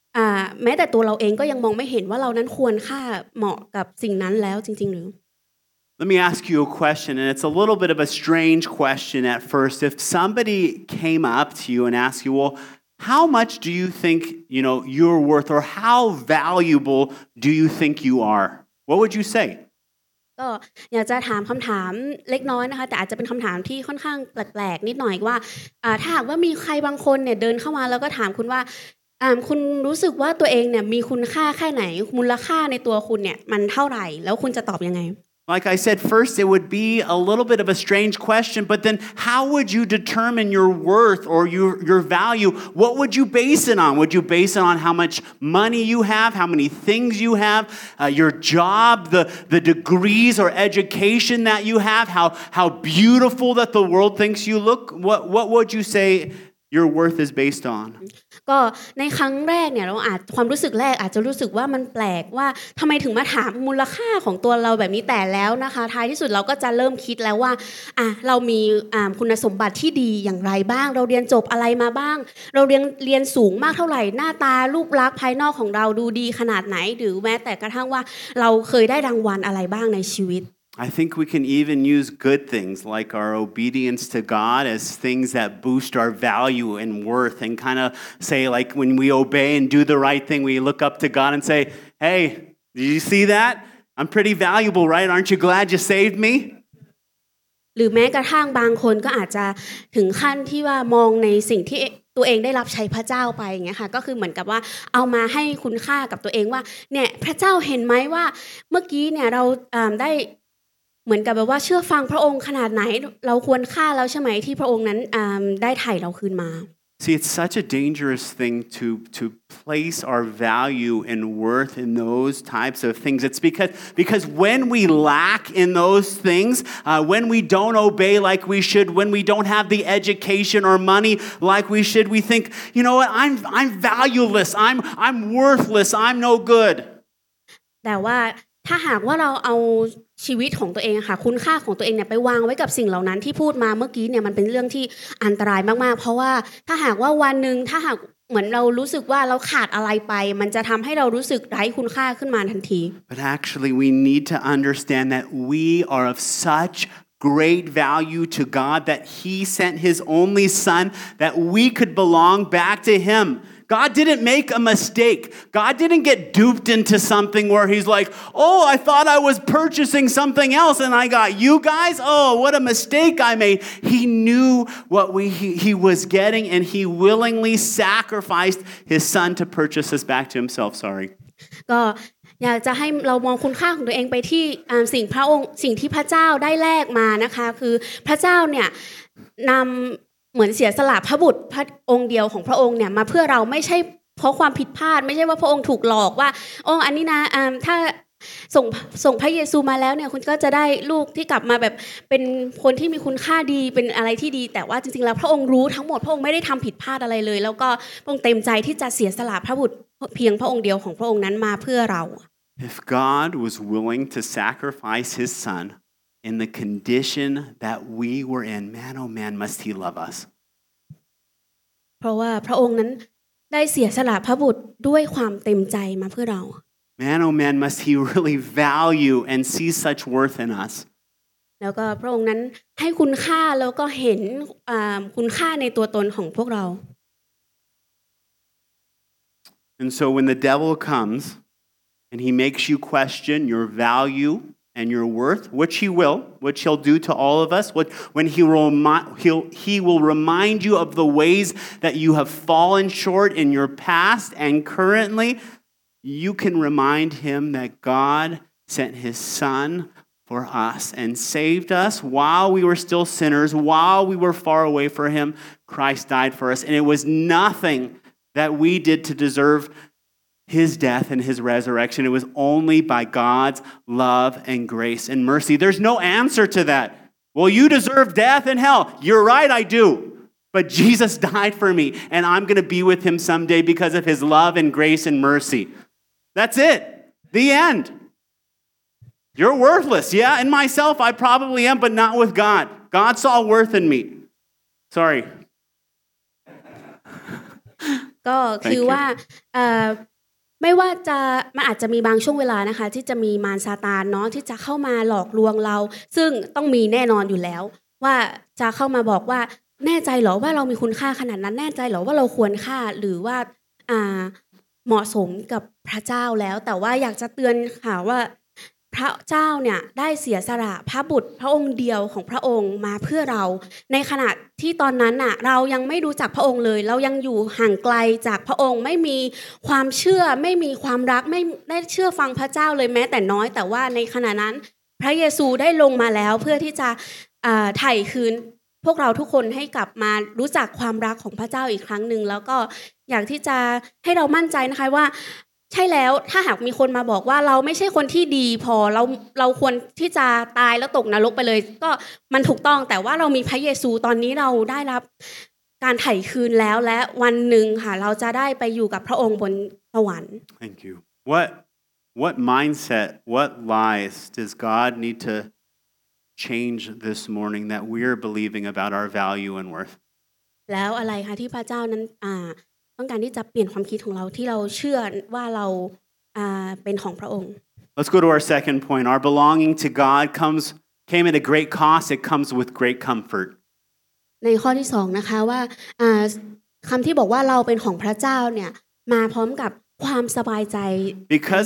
แม้แต่ตัวเราเองก็ยังมองไม่เห็นว่าเรานั้นควรค่าเหมาะกับสิ่งนั้นแล้วจริงๆหรือ Let me ask you a question, and it's a little bit of a strange question at first. If somebody came up to you and asked you, well, how much do you think, you're worth, or how valuable do you think you are? What would you say? ก็อยากจะถามคำถามเล็กน้อยนะคะแต่อาจจะเป็นคำถามที่ค่อนข้างแปลกๆนิดหน่อยว่าถ้าหากว่ามีใครบางคนเนี่ยเดินเข้ามาแล้วก็ถามคุณว่าคุณรู้สึกว่าตัวเองเนี่ยมีคุณค่าแค่ไหนมูลค่าในตัวคุณเนี่ยมันเท่าไหร่แล้วคุณจะตอบยังไง Like I said, first it would be a little bit of a strange question, but then how would you determine your worth or your value? What would you base it on? Would you base it on how much money you have, how many things you have, your job, the degrees or education that you have, how beautiful that the world thinks you look? What would you say your worth is based on? ก็ในครั้งแรกเนี่ยเราความรู้สึกแรกอาจจะรู้สึกว่ามันแปลกว่าทำไมถึงมาถามมูลค่าของตัวเราแบบนี้แต่แล้วนะคะท้ายที่สุดเราก็จะเริ่มคิดแล้วว่าเรามีคุณสมบัติที่ดีอย่างไรบ้างเราเรียนจบอะไรมาบ้างเราเรียนสูงมากเท่าไหร่หน้าตารูปลักษณ์ภายนอกของเราดูดีขนาดไหนหรือแม้แต่กระทั่งว่าเราเคยได้รางวัลอะไรบ้างในชีวิต I think we can even use good things like our obedience to God as things that boost our value and worth and kind of say like when we obey and do the right thing, we look up to God and say, hey, did you see that? I'm pretty valuable, right? Aren't you glad you saved me? หรือแม้กระทั่งบางคนก็อาจจะถึงขั้นที่ว่ามองในสิ่งที่ตัวเองได้รับใช้พระเจ้าไปอย่างเงี้ยค่ะก็คือเหมือนกับว่าเอามาให้คุณค่ากับตัวเองว่าเนี่ยพระเจ้าเห็นไหมว่าเมื่อกี้เนี่ยเราได้เหมือนกับแบบว่าเชื่อฟังพระองค์ขนาดไหนเราควรค่าแล้วใช่ไหมที่พระองค์นั้นได้ไถ่เราคืนมา See, it's such a dangerous thing to place our value and worth in those types of things. It's because when we lack in those things, when we don't obey like we should, when we don't have the education or money like we should, we think, you know what, I'm valueless, I'm worthless, I'm no good. แต่ว่าถ้าหากว่าเราเอาชีวิตของตัวเองค่ะคุณค่าของตัวเองเนี่ยไปวางไว้กับสิ่งเหล่านั้นที่พูดมาเมื่อกี้เนี่ยมันเป็นเรื่องที่อันตรายมากๆเพราะว่าถ้าหากว่าวันนึงถ้าหากเหมือนเรารู้สึกว่าเราขาดอะไรไปมันจะทำให้เรารู้สึกไร้คุณค่าขึ้นมาทันที But actually we need to understand that we are of such great value to God that He sent His only Son that we could belong back to Him.God didn't make a mistake. God didn't get duped into something where He's like, oh, I thought I was purchasing something else and I got you guys. Oh, what a mistake I made. He knew what he was getting and He willingly sacrificed His Son to purchase us back to Himself. Sorry. ก็อยากจะให้เรามองคุณค่าของตัวเองไปที่สิ่งที่พระเจ้าได้แลกมานะคะคือพระเจ้าเนี่ยนำเหมือนเสียสละพระบุตรพระองค์เดียวของพระองค์เนี่ยมาเพื่อเราไม่ใช่เพราะความผิดพลาดไม่ใช่ว่าพระองค์ถูกหลอกว่าอันนี้นะถ้าส่งพระเยซูมาแล้วเนี่ยคุณก็จะได้ลูกที่กลับมาแบบเป็นคนที่มีคุณค่าดีเป็นอะไรที่ดีแต่ว่าจริงๆแล้วพระองค์รู้ทั้งหมดพระองค์ไม่ได้ทำผิดพลาดอะไรเลยแล้วก็พระองค์เต็มใจที่จะเสียสละพระบุตรเพียงพระองค์เดียวของพระองค์นั้นมาเพื่อเรา If God was willing to sacrifice His Son in the condition that we were in, man, oh man, must He love us. เพราะว่าพระองค์นั้นได้เสียสละพระบุตรด้วยความเต็มใจมาเพื่อเรา Man, oh man, must He really value and see such worth in us. แล้วก็พระองค์นั้นให้คุณค่าแล้วก็เห็นคุณค่าในตัวตนของพวกเรา And so when the devil comes and he makes you question your value and your worth, which he'll do to all of us, when he will remind you of the ways that you have fallen short in your past and currently, you can remind him that God sent His Son for us and saved us while we were still sinners, while we were far away from Him. Christ died for us, and it was nothing that we did to deserve His death and His resurrection. It was only by God's love and grace and mercy. There's no answer to that. Well, you deserve death and hell. You're right, I do. But Jesus died for me, and I'm going to be with Him someday because of His love and grace and mercy. That's it. The end. You're worthless. Yeah, in myself, I probably am, but not with God. God saw worth in me. Sorry. ก็คือว่าไม่ว่าจะมันอาจจะมีบางช่วงเวลานะคะที่จะมีมารซาตานเนาะที่จะเข้ามาหลอกลวงเราซึ่งต้องมีแน่นอนอยู่แล้วว่าจะเข้ามาบอกว่าแน่ใจเหรอว่าเรามีคุณค่าขนาดนั้นแน่ใจเหรอว่าเราควรค่าหรือว่าเหมาะสมกับพระเจ้าแล้วแต่ว่าอยากจะเตือนค่ะว่าพระเจ้าเนี่ยได้เสียสละพระบุตรพระองค์เดียวของพระองค์มาเพื่อเราในขณะที่ตอนนั้นน่ะเรายังไม่รู้จักพระองค์เลยเรายังอยู่ห่างไกลจากพระองค์ไม่มีความเชื่อไม่มีความรักไม่ได้เชื่อฟังพระเจ้าเลยแม้แต่น้อยแต่ว่าในขณะนั้นพระเยซูได้ลงมาแล้วเพื่อที่จะไถ่คืนพวกเราทุกคนให้กลับมารู้จักความรักของพระเจ้าอีกครั้งหนึ่งแล้วก็อยากที่จะให้เรามั่นใจนะคะว่าใช่แล้วถ้าหากมีคนมาบอกว่าเราไม่ใช่คนที่ดีพอเราควรที่จะตายแล้วตกนรกไปเลยก็มันถูกต้องแต่ว่าเรามีพระเยซูตอนนี้เราได้รับการไถ่คืนแล้วและวันหนึ่งค่ะเราจะได้ไปอยู่กับพระองค์บนสวรรค์ Thank you. What mindset, what lies does God need to change this morning that we're believing about our value and worth? แล้วอะไรคะที่พระเจ้านั้นต้องการที่จะเปลี่ยนความคิดของเราที่เราเชื่อว่าเราเป็นของพระองค์ Let's go to our second point. Our belonging to God came at a great cost. It comes with great comfort. ในข้อที่2นะคะว่าคำที่บอกว่าเราเป็นของพระเจ้าเนี่ยมาพร้อมกับความสบายใจ Because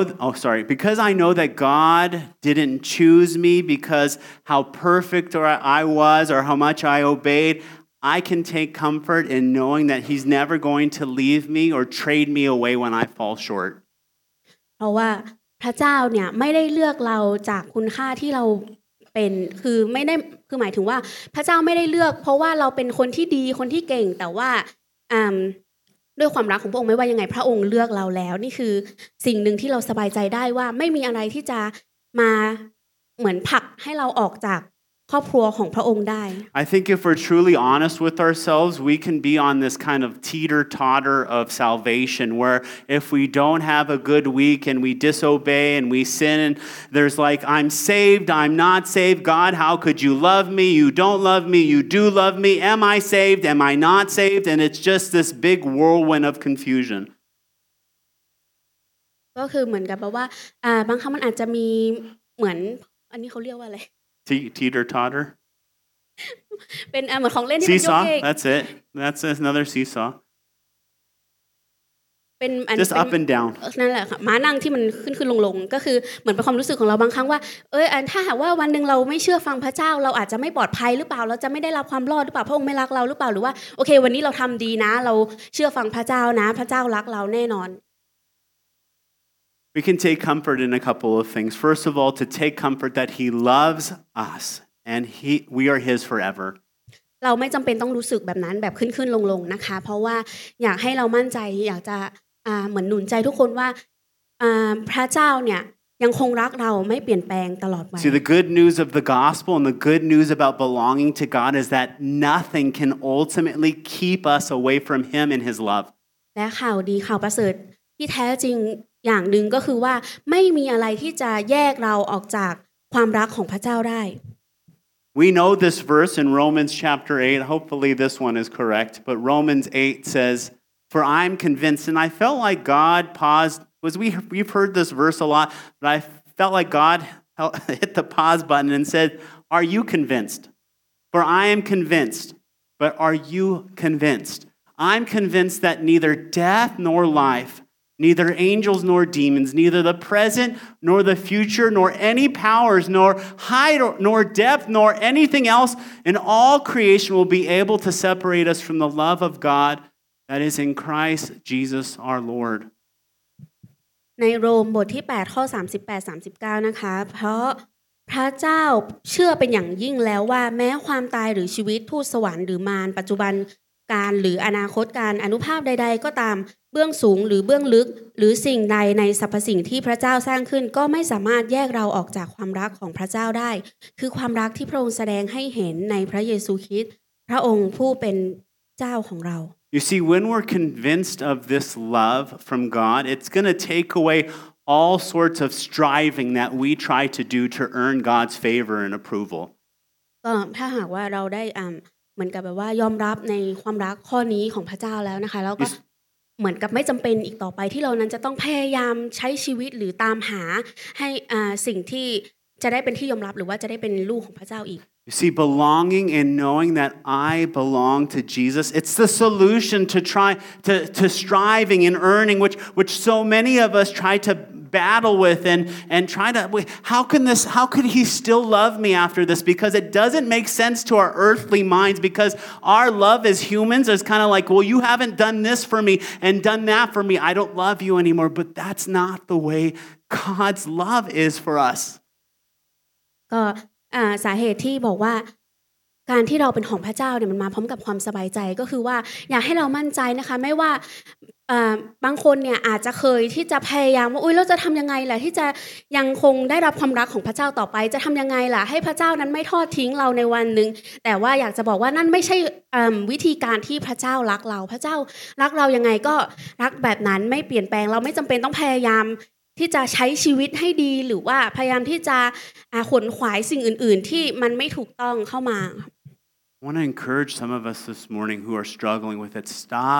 I know that God didn't choose me because how perfect I was or how much I obeyed.I can take comfort in knowing that He's never going to leave me or trade me away when I fall short. เพราะว่าพระเจ้าเนี่ยไม่ได้เลือกเราจากคุณค่าที่เราเป็นคือหมายถึงว่าพระเจ้าไม่ได้เลือกเพราะว่าเราเป็นคนที่ดีคนที่เก่งแต่ว่าด้วยความรักของพระองค์ไม่ว่ายังไงพระองค์เลือกเราแล้วนี่คือสิ่งหนึ่งที่เราสบายใจได้ว่าไม่มีอะไรที่จะมาเหมือนผลักให้เราออกจากครอบครัวของพระองค์ได้ I think if we're truly honest with ourselves, we can be on this kind of teeter-totter of salvation where if we don't have a good week and we disobey and we sin and there's like, I'm saved, I'm not saved, God, how could you love me? You don't love me, you do love me, am I saved, am I not saved? And it's just this big whirlwind of confusion. ก็คือเหมือนกับว่าบางครั้งมันอาจจะมีเหมือนอันนี้เขาเรียกว่าอะไร Teeter-totter? เป็นเหมือนของเล่นที่ Seesaw, that's it. That's another seesaw. เป็น Just up and down. นั่นแหละค่ะม้านั่งที่มันขึ้นลงก็คือเหมือนเป็นความรู้สึกของเราบางครั้งว่าถ้าหากว่าวันนึงเราไม่เชื่อฟังพระเจ้าเราอาจจะไม่ปลอดภัยหรือเปล่าเราจะไม่ได้รับความรอดหรือเปล่าพระองค์ไม่รักเราหรือเปล่าหรือว่าโอเควันนี้เราทำดีนะเราเชื่อฟังพระเจ้านะพระเจ้ารักเราแน่นอน We can take comfort in a couple of things. First of all, to take comfort that He loves us and we are His forever. เราไม่จำเป็นต้องรู้สึกแบบนั้นแบบขึ้นลงนะคะเพราะว่าอยากให้เรามั่นใจอยากจะเหมือนหนุนใจทุกคนว่าพระเจ้าเนี่ยยังคงรักเราไม่เปลี่ยนแปลงตลอดไป See, the good news of the gospel and the good news about belonging to God is that nothing can ultimately keep us away from Him and His love. และข่าวดีข่าวประเสริฐที่แท้จริงอย่างหนึ่งก็คือว่าไม่มีอะไรที่จะแยกเราออกจากความรักของพระเจ้าได้ We know this verse in Romans chapter 8. Hopefully this one is correct. But Romans 8 says, "For I'm convinced," and I felt like God paused. We've heard this verse a lot, but I felt like God hit the pause button and said, "Are you convinced? For I am convinced. But are you convinced? I'm convinced that neither death nor life,neither angels nor demons, neither the present nor the future, nor any powers, nor height nor depth, nor anything else in all creation will be able to separate us from the love of God that is in Christ Jesus our Lord." ในโรมบทที่8ข้อ38-39นะคะเพราะพระเจ้าเชื่อเป็นอย่างยิ่งแล้วว่าแม้ความตายหรือชีวิตทูตสวรรค์หรือมารปัจจุบันการหรืออนาคตการอนุภาพใดๆก็ตามเบื้องสูงหรือเบื้องลึกหรือสิ่งใดในสรรพสิ่งที่พระเจ้าสร้างขึ้นก็ไม่สามารถแยกเราออกจากความรักของพระเจ้าได้คือความรักที่พระองค์แสดงให้เห็นในพระเยซูคริสต์พระองค์ผู้เป็นเจ้าของเรา You see, when we're convinced of this love from God, it's going to take away all sorts of striving that we try to do to earn God's favor and approval. ก็ถ้าหากว่าเราได้เหมือนกับแบบว่ายอมรับในความรักข้อนี้ของพระเจ้าแล้วนะคะแล้วก็เหมือนกับไม่จำเป็นอีกต่อไปที่เรานั้นจะต้องพยายามใช้ชีวิตหรือตามหาให้สิ่งที่จะได้เป็นที่ยอมรับหรือว่าจะได้เป็นลูกของพระเจ้าอีก You see, belonging and knowing that I belong to Jesus, it's the solution to striving and earning, which so many of us try to battle with and try to, how could he still love me after this? Because it doesn't make sense to our earthly minds, because our love as humans is kind of like, well, you haven't done this for me and done that for me. I don't love you anymore. But that's not the way God's love is for us. ก็สาเหตุที่บอกว่าการที่เราเป็นของพระเจ้าเนี่ยมันมาพร้อมกับความสบายใจก็คือว่าอยากให้เรามั่นใจนะคะไม่ว่าบางคนเนี่ยอาจจะเคยที่จะพยายามว่าเราจะทำยังไงล่ะที่จะยังคงได้รับความรักของพระเจ้าต่อไปจะทำยังไงล่ะให้พระเจ้านั้นไม่ทอดทิ้งเราในวันนึงแต่ว่าอยากจะบอกว่านั่นไม่ใช่วิธีการที่พระเจ้ารักเราพระเจ้ารักเรายังไงก็รักแบบนั้นไม่เปลี่ยนแปลงเราไม่จำเป็นต้องพยายามที่จะใช้ชีวิตให้ดีหรือว่าพยายามที่จะขวนขวายสิ่งอื่นๆที่มันไม่ถูกต้องเข้ามา I want to encourage some of us this morning who are struggling with it. Stop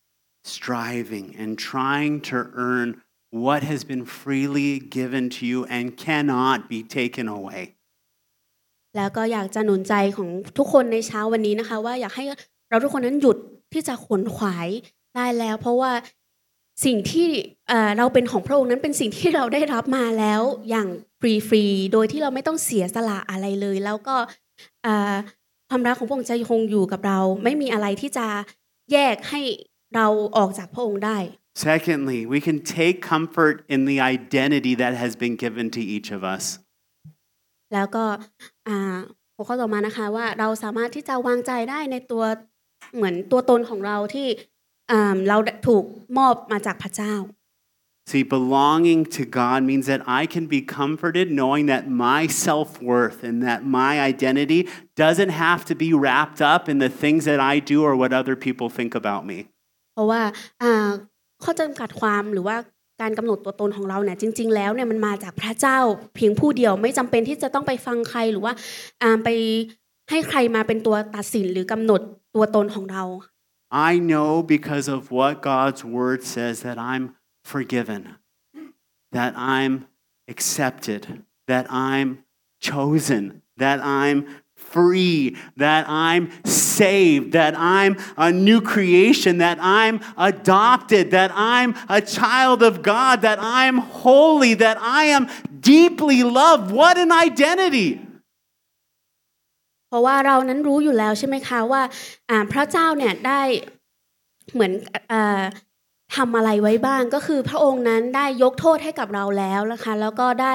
striving and trying to earn what has been freely given to you and cannot be taken away. แล้วก็อยากจะหนุนใจของทุกคนในเช้าวันนี้นะคะว่าอยากให้เราทุกคนนั้นหยุดที่จะขวนขวายได้แล้วเพราะว่าสิ่งที่เราเป็นของพระองค์นั้นเป็นสิ่งที่เราได้รับมาแล้วอย่างฟรีๆโดยที่เราไม่ต้องเสียสละอะไรเลยแล้วก็ความรักของพระองค์จะคงอยู่กับเราไม่มีอะไรที่จะแยกให้เราออกจากพระองค์ได้ Secondly, we can take comfort in the identity that has been given to each of us. แล้วก็หัวข้อต่อมานะคะว่าเราสามารถที่จะวางใจได้ในตัวเหมือนตัวตนของเราที่เราถูกมอบมาจากพระเจ้า See, belonging to God means that I can be comforted knowing that my self-worth and that my identity doesn't have to be wrapped up in the things that I do or what other people think about me. เพราะว่าข้อจำกัดความหรือว่าการกำหนดตัวตนของเราเนี่ยจริงๆแล้วเนี่ยมันมาจากพระเจ้าเพียงผู้เดียวไม่จำเป็นที่จะต้องไปฟังใครหรือว่าไปให้ใครมาเป็นตัวตัดสินหรือกำหนดตัวตนของเรา I know because of what God's word says that I'm forgiven, that I'm accepted, that I'm chosen, that I'm free, that I'm saved, that I'm a new creation, that I'm adopted, that I'm a child of God, that I'm holy, that I am deeply loved. What an identity! เพราะว่าเรานั้นรู้อยู่แล้วใช่ไหมคะว่าพระเจ้าเนี่ยได้เหมือนทำอะไรไว้บ้างก็คือพระองค์นั้นได้ยกโทษให้กับเราแล้วนะคะแล้วก็ได้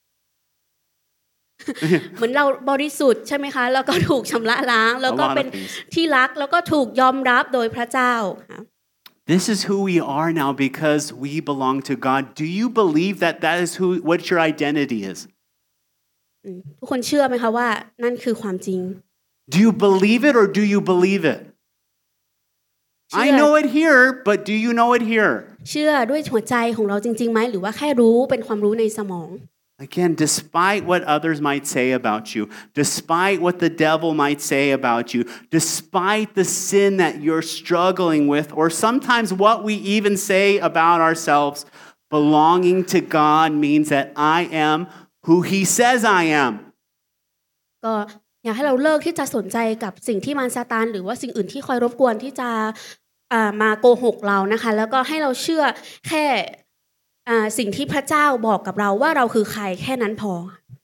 เหมือนเราบริสุทธิ์ใช่ไหมคะแล้วก็ถูกชำระล้างแล้วก็เป็นที่รักแล้วก็ถูกยอมรับโดยพระเจ้า This is who we are now because we belong to God. Do you believe that is what your identity is? ทุกคนเชื่อไหมคะว่านั่นคือความจริง Do you believe it or do you believe it? I know it here, but do you know it here? เชื่อด้วยหัวใจของเราจริงๆไหมหรือว่าแค่รู้เป็นความรู้ในสมอง Again, despite what others might say about you, despite what the devil might say about you, despite the sin that you're struggling with, or sometimes what we even say about ourselves, belonging to God means that I am who He says I am. ก็อยากให้เราเลิกที่จะสนใจกับสิ่งที่มารซาตานหรือว่าสิ่งอื่นที่คอยรบกวนที่จะมาโกหกเรานะคะแล้วก็ให้เราเชื่อแค่สิ่งที่พระเจ้าบอกกับเราว่าเราคือใครแค่นั้นพอ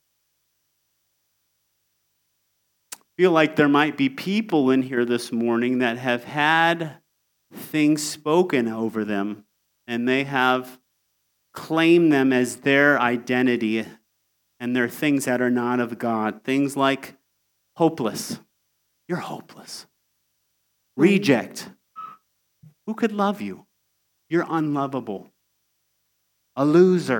I feel like there might be people in here this morning that have had things spoken over them and they have claimed them as their identity and they're things that are not of God. Things like hopeless. You're hopeless. Reject. Who could love you? You're unlovable.A loser.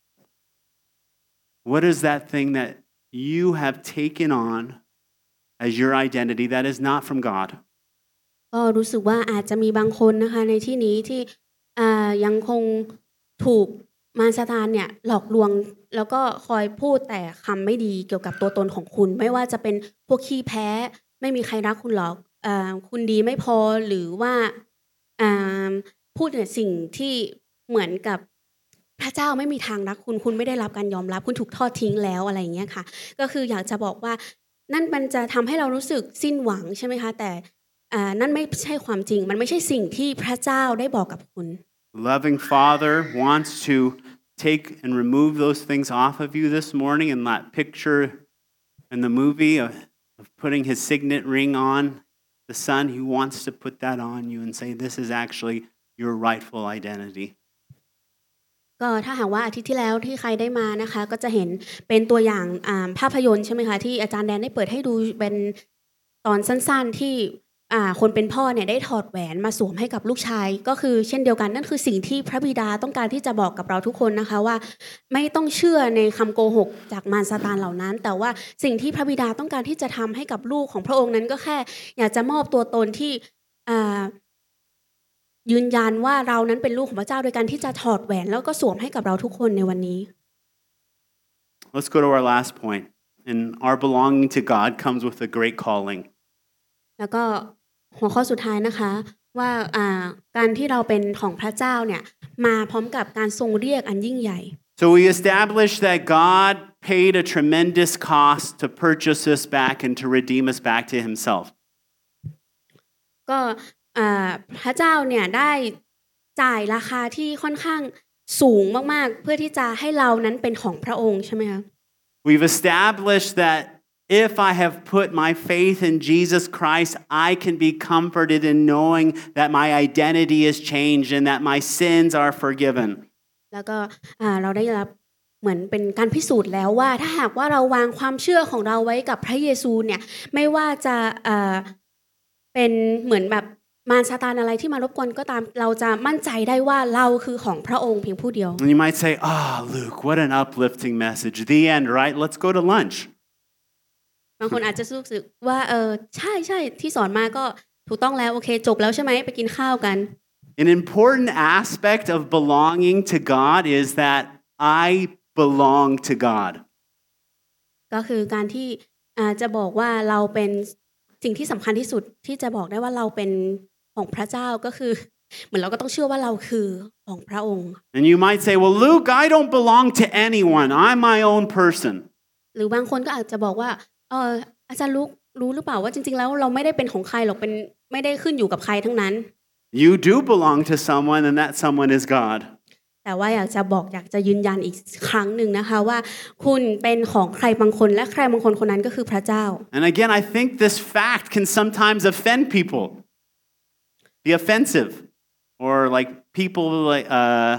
What is that thing that you have taken on as your identity that is not from God? ก็รู้สึกว่าอาจจะมีบางคนนะคะในที่นี้ที่ยังคงถูกมารซาตานเนี่ยหลอกลวงแล้วก็คอยพูดแต่คำไม่ดีเกี่ยวกับตัวตนของคุณไม่ว่าจะเป็นพวกขี้แพ้ไม่มีใครรักคุณหรอกคุณดีไม่พอหรือว่าพูดในสิ่งที่เหมือนกับพระเจ้าไม่มีทางรักคุณไม่ได้รับการยอมรับคุณถูกทอดทิ้งแล้วอะไรอย่างเงี้ยค่ะก็คืออยากจะบอกว่านั่นมันจะทำให้เรารู้สึกสิ้นหวังใช่ไหมคะแต่นั่นไม่ใช่ความจริงมันไม่ใช่สิ่งที่พระเจ้าได้บอกกับคุณ Loving Father wants to take and remove those things off of you this morning and that picture in the movie of putting his signet ring on the son. He wants to put that on you and say this is actually your rightful identity. ก็ถ้าหากว่าอาทิตย์ที่แล้วที่ใครได้มานะคะก็จะเห็นเป็นตัวอย่างภาพยนตร์ใช่ไหมคะที่อาจารย์แดนได้เปิดให้ดูเป็นตอนสั้นๆที่คนเป็นพ่อเนี่ยได้ถอดแหวนมาสวมให้กับลูกชายก็คือเช่นเดียวกันนั่นคือสิ่งที่พระบิดาต้องการที่จะบอกกับเราทุกคนนะคะว่าไม่ต้องเชื่อในคำโกหกจากมารซาตานเหล่านั้นแต่ว่าสิ่งที่พระบิดาต้องการที่จะทำให้กับลูกของพระองค์นั้นก็แค่อยากจะมอบตัวตนที่ยืนยันว่าเรานั้นเป็นลูกของพระเจ้าโดยการที่จะถอดแหวนแล้วก็สวมให้กับเราทุกคนในวันนี้ Let's go to our last point. And our belonging to God comes with a great calling. แล้วก็หัวข้อสุดท้ายนะคะว่าการที่เราเป็นของพระเจ้าเนี่ยมาพร้อมกับการทรงเรียกอันยิ่งใหญ่ So we established that God paid a tremendous cost to purchase us back and to redeem us back to himself. ก็พระเจ้าเนี่ยได้จ่ายราคาที่ค่อนข้างสูงมากๆเพื่อที่จะให้เรานั้นเป็นของพระองค์ใช่ไหมคะ We've established that if I have put my faith in Jesus Christ, I can be comforted in knowing that my identity is changed and that my sins are forgiven. แล้วก็เราได้รับเหมือนเป็นการพิสูจน์แล้วว่าถ้าหากว่าเราวางความเชื่อของเราไว้กับพระเยซูเนี่ยไม่ว่าจะเป็นเหมือนแบบมารซาตานอะไรที่มารบกวนก็ตามเราจะมั่นใจได้ว่าเราคือของพระองค์เพียงผู้เดียว And you might say, Luke, what an uplifting message. The end, right? Let's go to lunch. บางคนอาจจะรู้สึกว่าใช่ที่สอนมาก็ถูกต้องแล้วโอเคจบแล้วใช่ไหมไปกินข้าวกัน An important aspect of belonging to God is that I belong to God. ก็คือการที่จะบอกว่าเราเป็นสิ่งที่สำคัญที่สุดที่จะบอกได้ว่าเราเป็นของพระเจ้าก็คือเหมือนเราก็ต้องเชื่อว่าเราคือของพระองค์ And you might say, well, Luke, I don't belong to anyone. I'm my own person. หรือบางคนก็อาจจะบอกว่าอาจารย์รู้หรือเปล่าว่าจริงๆแล้วเราไม่ได้เป็นของใครหรอกเป็นไม่ได้ขึ้นอยู่กับใครทั้งนั้น You do belong to someone and that someone is God. แต่ว่าอยากจะยืนยันอีกครั้งหนึ่งนะคะว่าคุณเป็นของใครบางคนและใครบางคนคนนั้นก็คือพระเจ้า And again, I think this fact can sometimes offend people. Be offensive. Or like people like,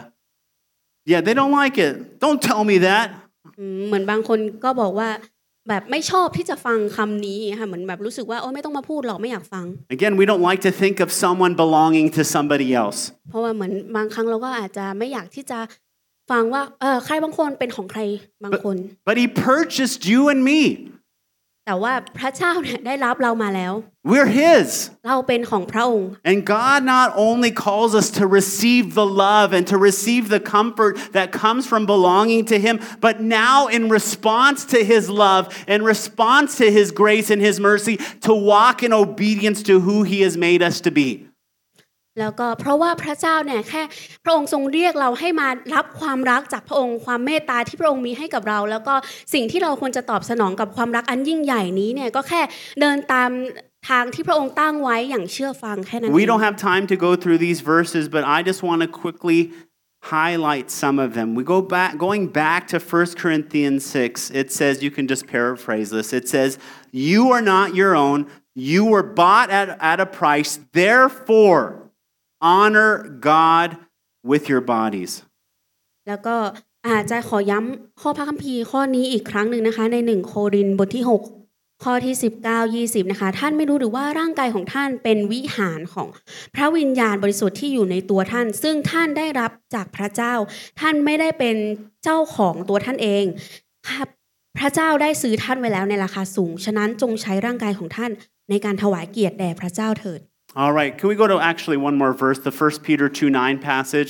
they don't like it. Don't tell me that. เหมือนบางคนก็บอกว่าแบบไม่ชอบที่จะฟังคำนี้ค่ะเหมือนแบบรู้สึกว่าไม่ต้องมาพูดหรอกไม่อยากฟัง Again, we don't like to think of someone belonging to somebody else. เพราะว่าเหมือนบางครั้งเราก็อาจจะไม่อยากที่จะฟังว่าใครบางคนเป็นของใครบางคน But he purchased you and me. แต่ว่าพระเจ้าเนี่ยได้รับเรามาแล้ว We're his. เราเป็นของพระองค์ And God not only calls us to receive the love and to receive the comfort that comes from belonging to him, but now in response to his love, in response to his grace and his mercy, to walk in obedience to who he has made us to be. แล้วก็เพราะว่าพระเจ้าเนี่ยแค่พระองค์ทรงเรียกเราให้มารับความรักจากพระองค์ความเมตตาที่พระองค์มีให้กับเราแล้วก็สิ่งที่เราควรจะตอบสนองกับความรักอันยิ่งใหญ่นี้เนี่ยก็แค่เดินตามทางที่พระองค์ตั้งไว้อย่างเชื่อฟังแค่นั้น We don't have time to go through these verses, but I just want to quickly highlight some of them. Going back to 1 Corinthians 6, it says, you can just paraphrase this. It says, you are not your own. You were bought at a price. Therefore, honor God with your bodies. แล้วก็อาจจะขอย้ำข้อพระคัมภีร์ข้อนี้อีกครั้งหนึ่งนะคะใน1โครินธ์บทที่6ข้อที่19-20นะคะท่านไม่รู้หรือว่าร่างกายของท่านเป็นวิหารของพระวิญญาณบริสุทธิ์ที่อยู่ในตัวท่านซึ่งท่านได้รับจากพระเจ้าท่านไม่ได้เป็นเจ้าของตัวท่านเองพระเจ้าได้ซื้อท่านไว้แล้วในราคาสูงฉะนั้นจงใช้ร่างกายของท่านในการถวายเกียรติแด่พระเจ้าเถิด All right, can we go to actually one more verse, the 1 Peter 2:9 passage?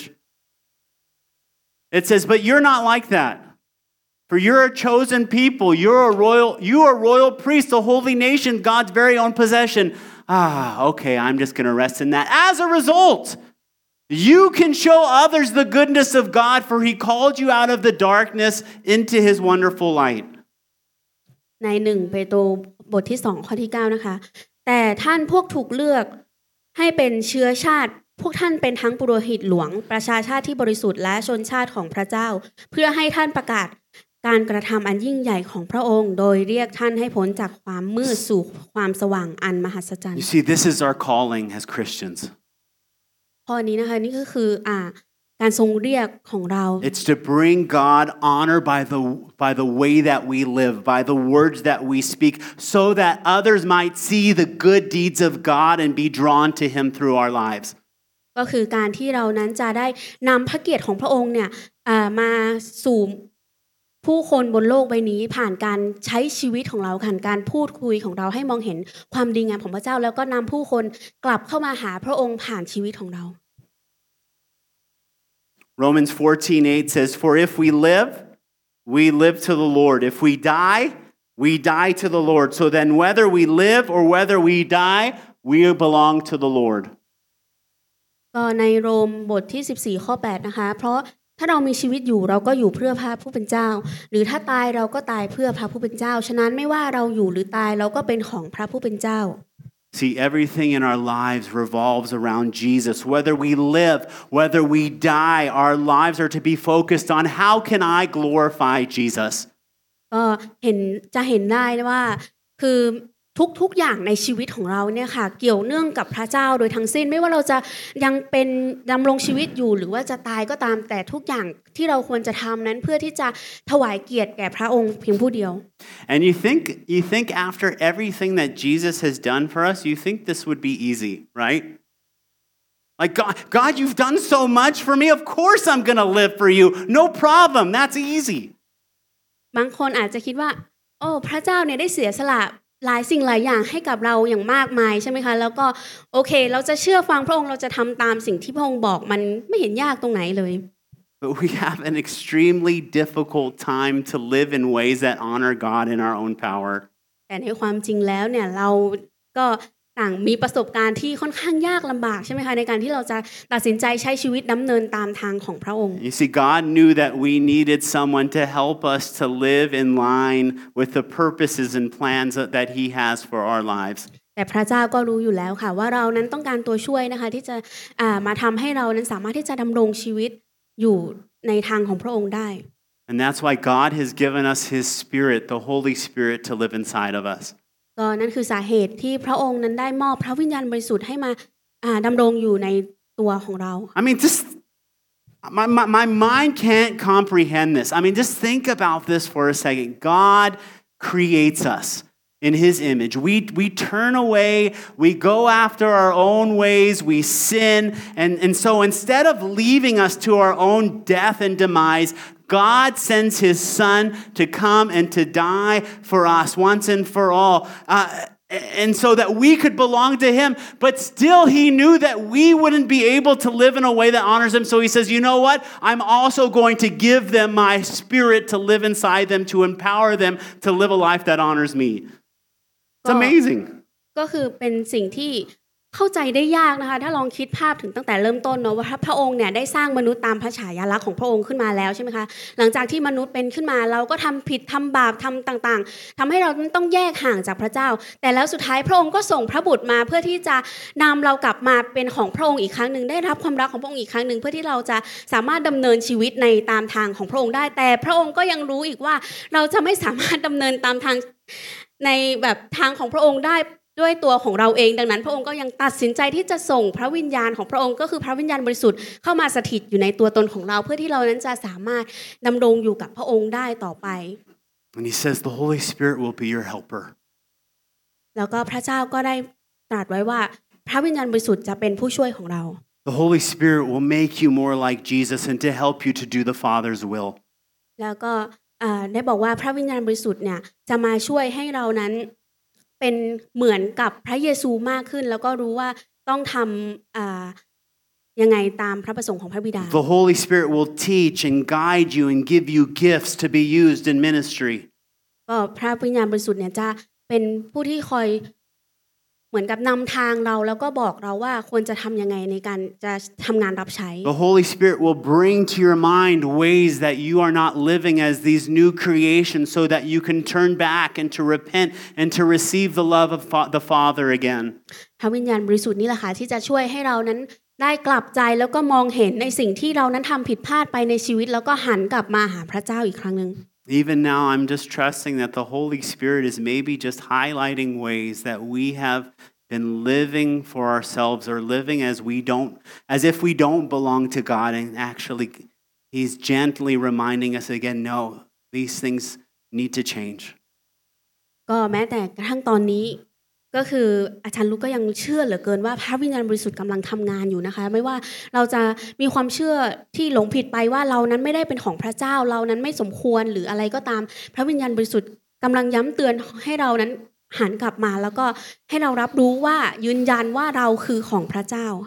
It says, but you're not like that. For you're a chosen people, you are royal priest, a holy nation, God's very own possession. Okay, I'm just going to rest in that. As a result, You can show others the goodness of God, for he called you out of the darkness into his wonderful light. ใน1 เปโตรบทที่2ข้อที่9นะคะแต่ท่านพวกถูกเลือกให้เป็นเชื้อชาติพวกท่านเป็นทั้งปุโรหิตหลวงประชาชาติที่บริสุทธิ์และชนชาติของพระเจ้าเพื่อให้ท่านประกาศการกระทำอันยิ่งใหญ่ของพระองค์โดยเรียกท่านให้พ้นจากความมืดสู่ความสว่างอันมหัศจรรย์ You see, this is our calling as Christians. ข้อนี้นะคะนี่ก็คือการทรงเรียกของเรา It's to bring God honor by the way that we live, by the words that we speak, so that others might see the good deeds of God and be drawn to him through our lives. ก็คือการที่เรานั้นจะได้นำพระเกียรติของพระองค์เนี่ยมาสู่ผู้คนบนโลกใบนี้ผ่านการใช้ชีวิตของเราผ่านการพูดคุยของเราให้มองเห็นความดีงามของพระเจ้าแล้วก็นำผู้คนกลับเข้ามาหาพระองค์ผ่านชีวิตของเรา Romans 14:8 says, "For if we live, we live to the Lord. If we die, we die to the Lord. So then whether we live or whether we die, we belong to the Lord." ก็ในโรมบทที่14ข้อ8นะคะเพราะถ้าเรามีชีวิตอยู่เราก็อยู่เพื่อพระผู้เป็นเจ้าหรือถ้าตายเราก็ตายเพื่อพระผู้เป็นเจ้าฉะนั้นไม่ว่าเราอยู่หรือตายเราก็เป็นของพระผู้เป็นเจ้า See, everything in our lives revolves around Jesus. Whether we live, whether we die, our lives are to be focused on how can I glorify Jesus. ก็จะเห็นได้ว่าคือทุกอย่างในชีวิตของเราเนี่ยค่ะเกี่ยวเนื่องกับพระเจ้าโดยทั้งสิ้นไม่ว่าเราจะยังเป็นดำรงชีวิตอยู่หรือว่าจะตายก็ตามแต่ทุกอย่างที่เราควรจะทำนั้นเพื่อที่จะถวายเกียรติแก่พระองค์เพียงผู้เดียว And you think after everything that Jesus has done for us, you think this would be easy, right? Like God, you've done so much for me. Of course I'm going to live for you. No problem. That's easy. บางคนอาจจะคิดว่าโอ้พระเจ้าเนี่ยได้เสียสละหลายสิ่งหลายอย่างให้กับเราอย่างมากมายใช่ไหมคะแล้วก็โอเคเราจะเชื่อฟังพระองค์เราจะทำตามสิ่งที่พระองค์บอกมันไม่เห็นยากตรงไหนเลย But we have an extremely difficult time to live in ways that honor God in our own power. แต่ในความจริงแล้วเนี่ยเราก็ต่างมีประสบการณ์ที่ค่อนข้างยากลำบากใช่ไหมคะในการที่เราจะตัดสินใจใช้ชีวิตดำเนินตามทางของพระองค์ You see, God knew that we needed someone to help us to live in line with the purposes and plans that He has for our lives. แต่พระเจ้าก็รู้อยู่แล้วค่ะว่าเรานั้นต้องการตัวช่วยนะคะที่จะมาทำให้เรานั้นสามารถที่จะดำรงชีวิตอยู่ในทางของพระองค์ได้ And that's why God has given us His Spirit, the Holy Spirit, to live inside of us. ก็นั่นคือสาเหตุที่พระองค์นั้นได้มอบพระวิญญาณบริสุทธิ์ให้มาดำรงอยู่ในตัวของเรา I mean, just my mind can't comprehend this. I mean, just think about this for a second. God creates us in His image. We turn away, we go after our own ways, we sin, and so instead of leaving us to our own death and demise, God sends His Son to come and to die for us once and for all. And so that we could belong to Him, but still He knew that we wouldn't be able to live in a way that honors Him. So He says, you know what? I'm also going to give them my Spirit to live inside them, to empower them to live a life that honors me. It's amazing. ก็คือเป็นสิ่งที่เข้าใจได้ยากนะคะถ้าลองคิดภาพถึงตั้งแต่เริ่มต้นเนาะว่าพระองค์เนี่ยได้สร้างมนุษย์ตามพระฉายาลักษณ์ของพระองค์ขึ้นมาแล้วใช่ไหมคะหลังจากที่มนุษย์เป็นขึ้นมาเราก็ทำผิดทำบาปทำต่างๆทำให้เราต้องแยกห่างจากพระเจ้าแต่แล้วสุดท้ายพระองค์ก็ส่งพระบุตรมาเพื่อที่จะนำเรากลับมาเป็นของพระองค์อีกครั้งหนึ่งได้รับความรักของพระองค์อีกครั้งหนึ่งเพื่อที่เราจะสามารถดำเนินชีวิตในตามทางของพระองค์ได้แต่พระองค์ก็ยังรู้อีกว่าเราจะไม่สามารถดำเนินตามทางในแบบทางของพระองค์ได้ด้วยตัวของเราเองดังนั้นพระองค์ก็ยังตัดสินใจที่จะส่งพระวิญญาณของพระองค์ก็คือพระวิญญาณบริสุทธิ์เข้ามาสถิตอยู่ในตัวตนของเราเพื่อที่เรานั้นจะสามารถดำรงอยู่กับพระองค์ได้ต่อไป And He says the Holy Spirit will be your helper. แล้วก็พระเจ้าก็ได้ตรัสไว้ว่าพระวิญญาณบริสุทธิ์จะเป็นผู้ช่วยของเรา The Holy Spirit will make you more like Jesus and to help you to do the Father's will. แล้วก็ได้บอกว่าพระวิญญาณบริสุทธิ์เนี่ยจะมาช่วยให้เรานั้นเป็นเหมือนกับพระเยซูมากขึ้นแล้วก็รู้ว่าต้องทำยังไงตามพระประสงค์ของพระบิดา The Holy Spirit will teach and guide you and give you gifts to be used in ministry. ก็พระวิญญาณบริสุทธิ์เนี่ยจะเป็นผู้ที่คอยเหมือนมือนกับนำทางเราแล้วก็บอกเราว่าควรจะทำยังไงในการจะทำงานรับใช้ The Holy Spirit will bring to your mind ways that you are not living as these new creations so that you can turn back and to repent and to receive the love of the Father again. พระวิญญาณบริสุทธิ์นี่แหละค่ะที่จะช่วยให้เรานั้นได้กลับใจแล้วก็มองเห็นในสิ่งที่เรานั้นทำผิดพลาดไปในชีวิตแล้วก็หันกลับมาหาพระเจ้าอีกครั้งนึง Even now, I'm just trusting that the Holy Spirit is maybe just highlighting ways that we have been living for ourselves or living as if we don't belong to God. And actually, He's gently reminding us again, no, these things need to change. ก็แม้แต่กระทั่งตอนนี้ก็คืออาจารย์ลูกก็ยังเชื่อเหลือเกินว่าพระวิญญาณบริสุทธิ์กำลังทำงานอยู่นะคะไม่ว่าเราจะมีความเชื่อที่หลงผิดไปว่าเรานั้นไม่ได้เป็นของพระเจ้าเรานั้นไม่สมควรหรืออะไรก็ตามพระวิญญาณบริสุทธิ์กำลังย้ำเตือนให้เรานั้นหันกลับมาแล้วก็ให้เรารับรู้ว่ายืนยันว่าเราคือของพระเจ้า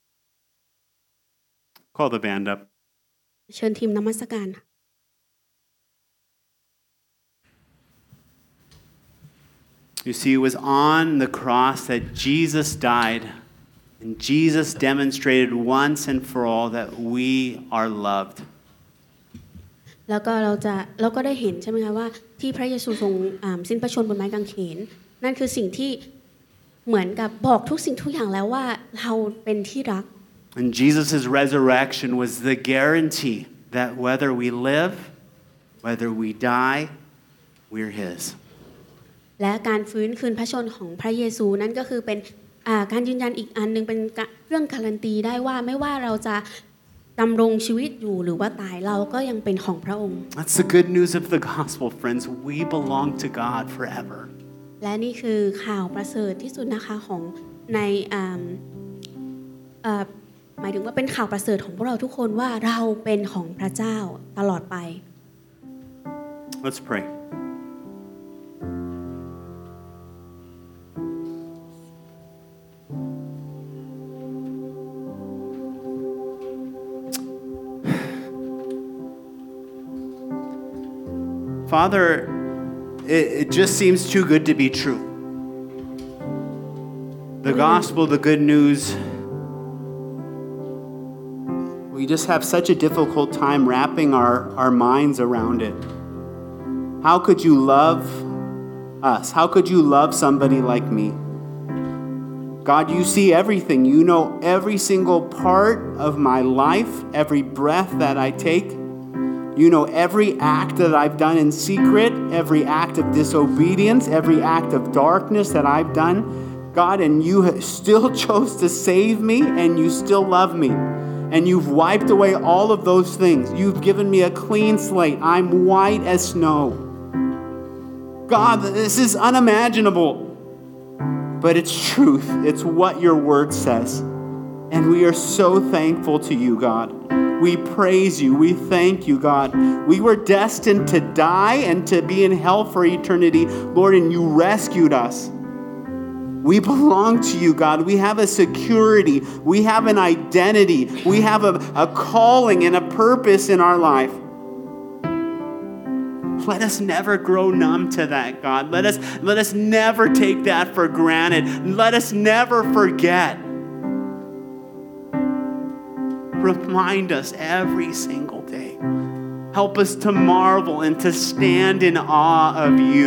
Call the band up. เชิญทีมนมัสการ You see, it was on the cross that Jesus died, and Jesus demonstrated once and for all that we are loved. แล้วก็เราก็ได้เห็นใช่ไหมคะว่าที่พระเยซูทรงสิ้นพระชนม์บนไม้กางเขนนั่นคือสิ่งที่เหมือนกับบอกทุกสิ่งทุกอย่างแล้วว่าเราเป็นที่รัก And Jesus' resurrection was the guarantee that whether we live, whether we die, we're His. และการฟื้นคืนพระชนของพระเยซูนั่นก็คือเป็นการยืนยันอีกอันนึงเป็นเรื่องการันตีได้ว่าไม่ว่าเราจะดำรงชีวิตอยู่หรือว่าตายเราก็ยังเป็นของพระองค์ That's the good news of the gospel, friends. We belong to God forever. และนี่คือข่าวประเสริฐที่สุดนะคะของในหมายถึงว่าเป็นข่าวประเสริฐของพวกเราทุกคนว่าเราเป็นของพระเจ้าตลอดไป Let's pray. Father, it just seems too good to be true. The gospel, the good news, we just have such a difficult time wrapping our minds around it. How could you love us? How could you love somebody like me? God, you see everything. You know every single part of my life, every breath that I take. You know every act that I've done in secret, every act of disobedience, every act of darkness that I've done. God, and you still chose to save me, and you still love me. And you've wiped away all of those things. You've given me a clean slate. I'm white as snow. God, this is unimaginable. But it's truth. It's what your word says. And we are so thankful to you, God. We praise you. We thank you, God. We were destined to die and to be in hell for eternity, Lord, and you rescued us. We belong to you, God. We have a security. We have an identity. We have a calling and a purpose in our life. Let us never grow numb to that, God. Let us never take that for granted. Let us never forget. Remind us every single day. Help us to marvel and to stand in awe of you.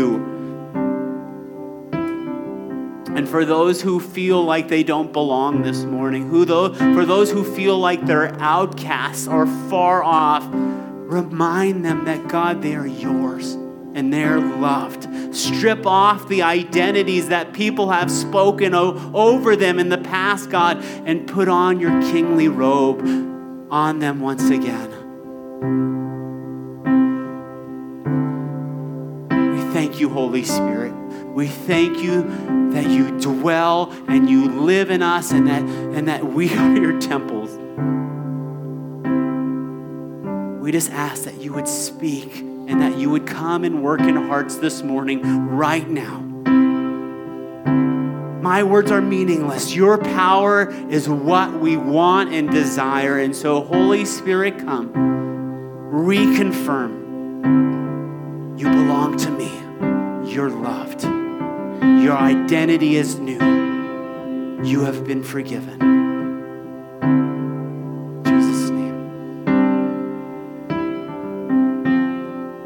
And for those who feel like they don't belong this morning, for those who feel like they're outcasts or far off, remind them that, God, they are yours and they're loved. Strip off the identities that people have spoken over them in the past, God, and put on your kingly robe on them once again. We thank you, Holy Spirit. We thank you that you dwell and you live in us and that we are your temples. We just ask that you would speak and that you would come and work in hearts this morning, right now. My words are meaningless. Your power is what we want and desire. And so, Holy Spirit, come. Reconfirm. You belong to me. You're loved. Your identity is new. You have been forgiven.